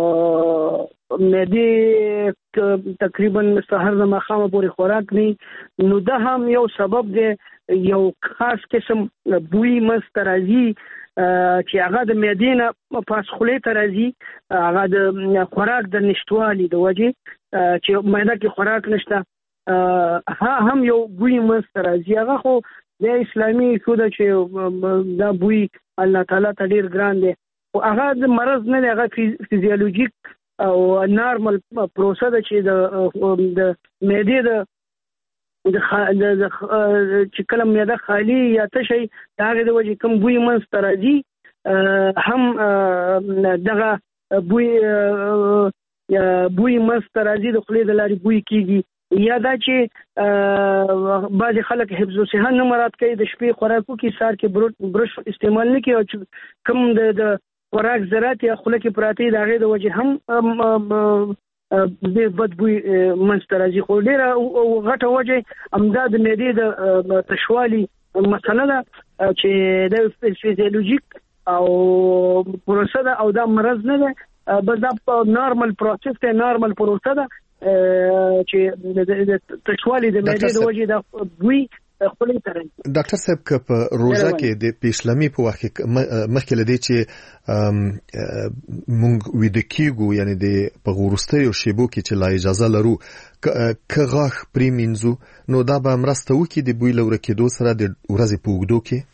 معدې تقریبا سحر د ماښامه پورې خوراک نه نو دا هم یو سبب دی یو خاص قسم بوی منځ ته راځي چې هغه د معدې نه پاس خولې ته راځي هغه د خوراک د نشټوالي د وجې چې معده کې خوراک نشته هم یو بوی منځ ته راځي هغه خو د اسلامي سوده چې دا بوی الله تعالی ته ډیر ګران دی او هغه د مرض نه هغه فزیولوژیک او نارمل پروسه ده چې د معدې د چې کله معده خالی یا تشي هغه د وجې کوم بوی منځ ته راځي هم دغه بوی منځ ته راځي د خولې د لارې بوی کیږي یا دا چې بعض خلک حفظ الصحه نه مراد کوي د شپې خوراکو کې سار کې برش استعمال نه کوي او کوم د خوراک ذرات یا خوله کې پراته د هغې د وجې هم د بد بوی منځ ته راځي خو ډېره غټه وجه همدا د معدې د تشوالي مسله ده چې د فزیولوژیک او پروسه ده او دا مرض نه ده بس دا نارمل پروسس ده نارمل پروسه ده چې د تشوالي د معدې د وجې د بوی ډاکټر صاحب که په روژه کې د پیشلمي په وخت کې مخکې لدی چې مونږ ویده کیږو یعنی د په وروستیو شیبو کې چې لا اجازه لرو که غاښ پرېمینځو نو دا به مرسته وکړي د بوی له ورکېدو سره د ورځې په اوږدو کې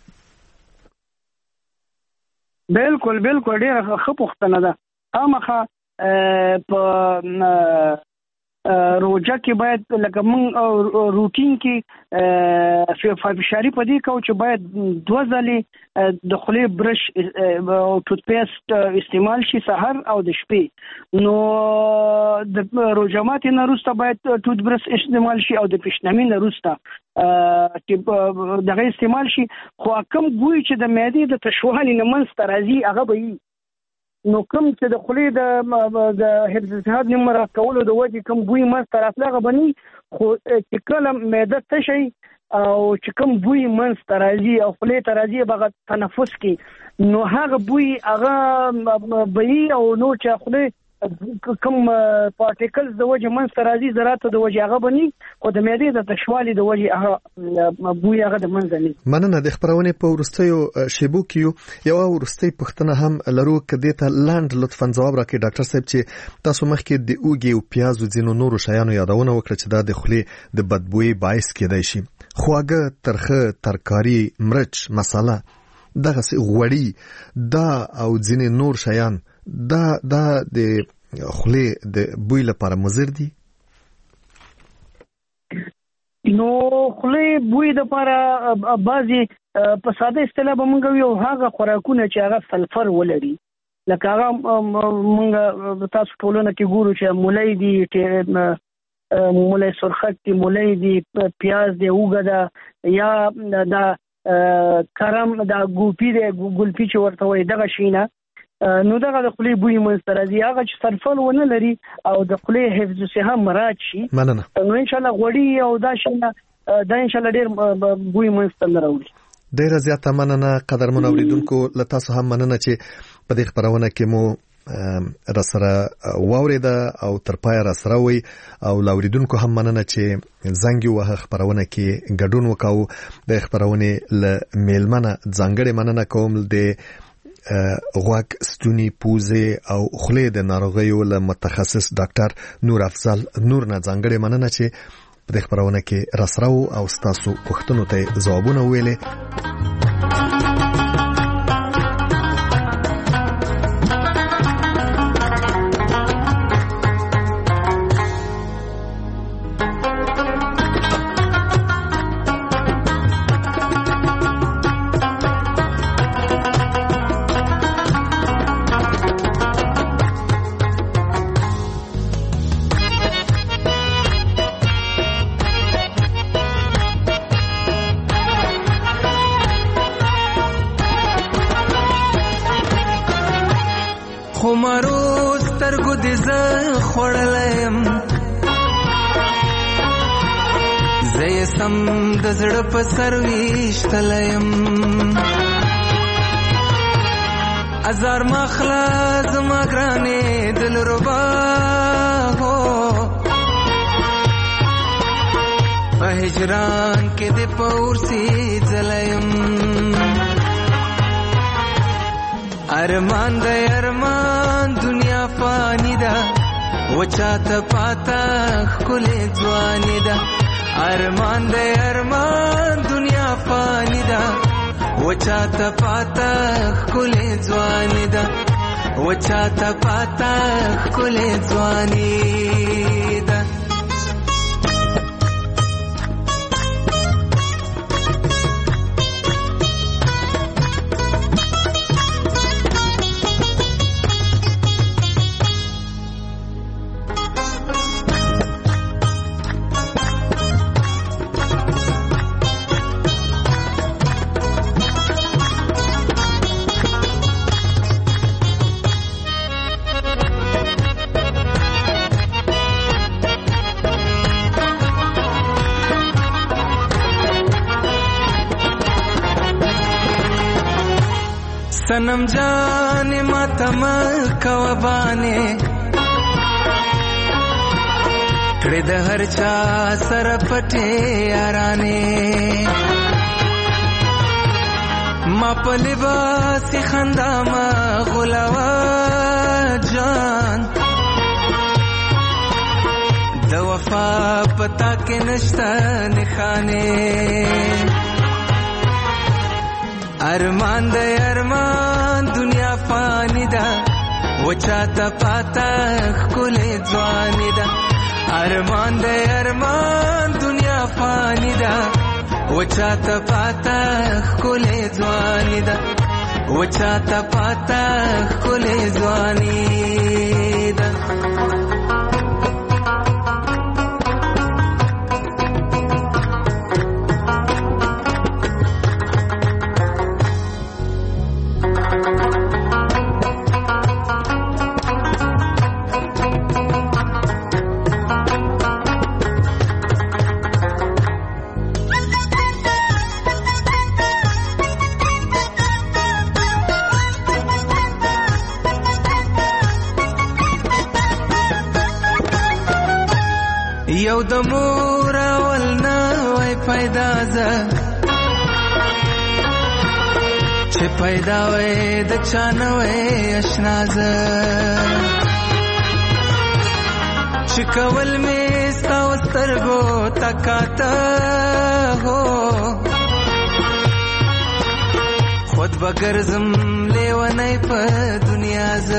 بالکل ډېره ښه پوښتنه ده خامخا په روجه کې باید لکه موږ روټین کې فشاري په دې کوو چې باید 2 ځلې د خولې برش او ټوت پیسټ استعمال شي سحر او د شپې نو د روجه ماتې نه وروسته باید ټوت برش استعمال شي او د پیشنمي نه وروسته چې دغه استعمال شي خو کوم بوی چې د معدې د تشوالي نه منځ ته راځي هغه به نو کوم چې د خولې د حفظ صحت نمبر کولو د وجه کوم بوی منځ ته راتلغه بني خو چې کله معده تشي او چې کوم بوی منځ ته راځي او خولې ته راځي بغه تنفس کې نو هغه بوی هغه بوی او نو چې خولې کوم پارټیکلز د وجه منځ ته راځي ذرات د وجه هغه بني او د معدې د تشوالي د وجه هغه بوی هغه د منځ نه مننه د خبرونه په ورستیو شیبو کې یو ورستی پښتنه هم لرو کدی ته لاند لطفا جواب راکړي ډاکټر صاحب چې تاسو مخکې د اوګي او پیاز او ځینو نورو شیانو یادونه وکړه چې دا د خولې د بدبوئی باعث کېدای شي خواږه ترخه ترکاری مرچ مساله دغه غوړی دا او ځینې نور شیان دا د خولې د بوی لپاره مضر دي نو خولې بوی د لپاره بعضي په ساده اصطلاح به موږ یو هغه خوراکونه چې هغه سلفر ولري لکه هغه موږ تاسو ټولنه کې ګورو چې مولای دي مولای سرخت دي مولای دي پیاز دي اوګه ده یا دا کرم دا ګوپی دی ګلپی چې ورته وایي دغه شینه نو دغه د خولې بوی منځ راځي هغه چې سلفر ونه لري او د خولې حفظ صحت مراعات شي مننه نو ان شاء الله غوړي او دا شنه دا ان شاء الله ډیر بوی منځ راوړي ډیر زیاته مننه قدرمن اوریدونکو لته تاسو هم مننه چې په دې خبرونه کې مو راسره واوریده او تر پای راسره وي او لاوریدونکو هم مننه چې زنګ وه خبرونه کې ګډون وکاو د خبرونه ل میلمنه ځانګړي مننه کوم د غوږ ستوني پوزه او خولې د ناروغیو له متخصص ډاکټر نور افضل نور نه ځانګړي مننه چې په دې خبرونه کې راسره او تاسو پوښتنو ته ځوابونه ویلې د زړه په سرويش تلیم ازار مخلا زما ګرانې دل ربا هو په هجران کې د پورسي ځلیم ارمان د ارمان دنیا فانی ده وچاته پاتا خلې ځواني ده ارمان دے ارمان دنیا فانی دا وچاتا پاتا خلے ځوانی دا وچاتا پاتا خلے ځوانی دا सनम जाने मातम कवबाने कड़े द हर चा सर पटे याराने मा पलिबास खंदा मा गुलावा जान द वफा पता के नश्ता निखाने ارمان د ارمان دنیا فانی دا وچاته پاتا خلې ځواني دا ارمان د ارمان دنیا فانی دا وچاته پاتا خلې ځواني دا وچاته پاتا خلې ځواني دا د مور ولنا وای پیدا ز چې پیدا وای د چانوي آشنا ز چې کول می ستاو سترګو تکاته هو خود بګرزم لیونی په دنیا ز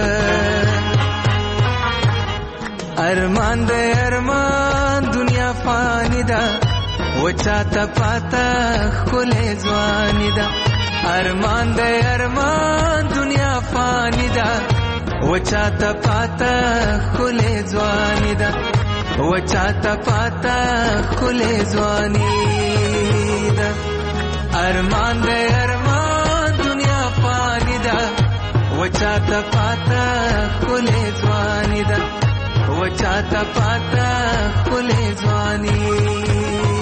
ارمان دے ارمان دنیا فانی دا وچاتا پاتا خلے زوانی دا ارمان دے ارمان دنیا فانی دا وچاتا پاتا خلے زوانی دا وچاتا پاتا خلے زوانی دا ارمان دے ارمان دنیا فانی دا وچاتا پاتا خلے زوانی دا وچاتا پاتا خلے زوانی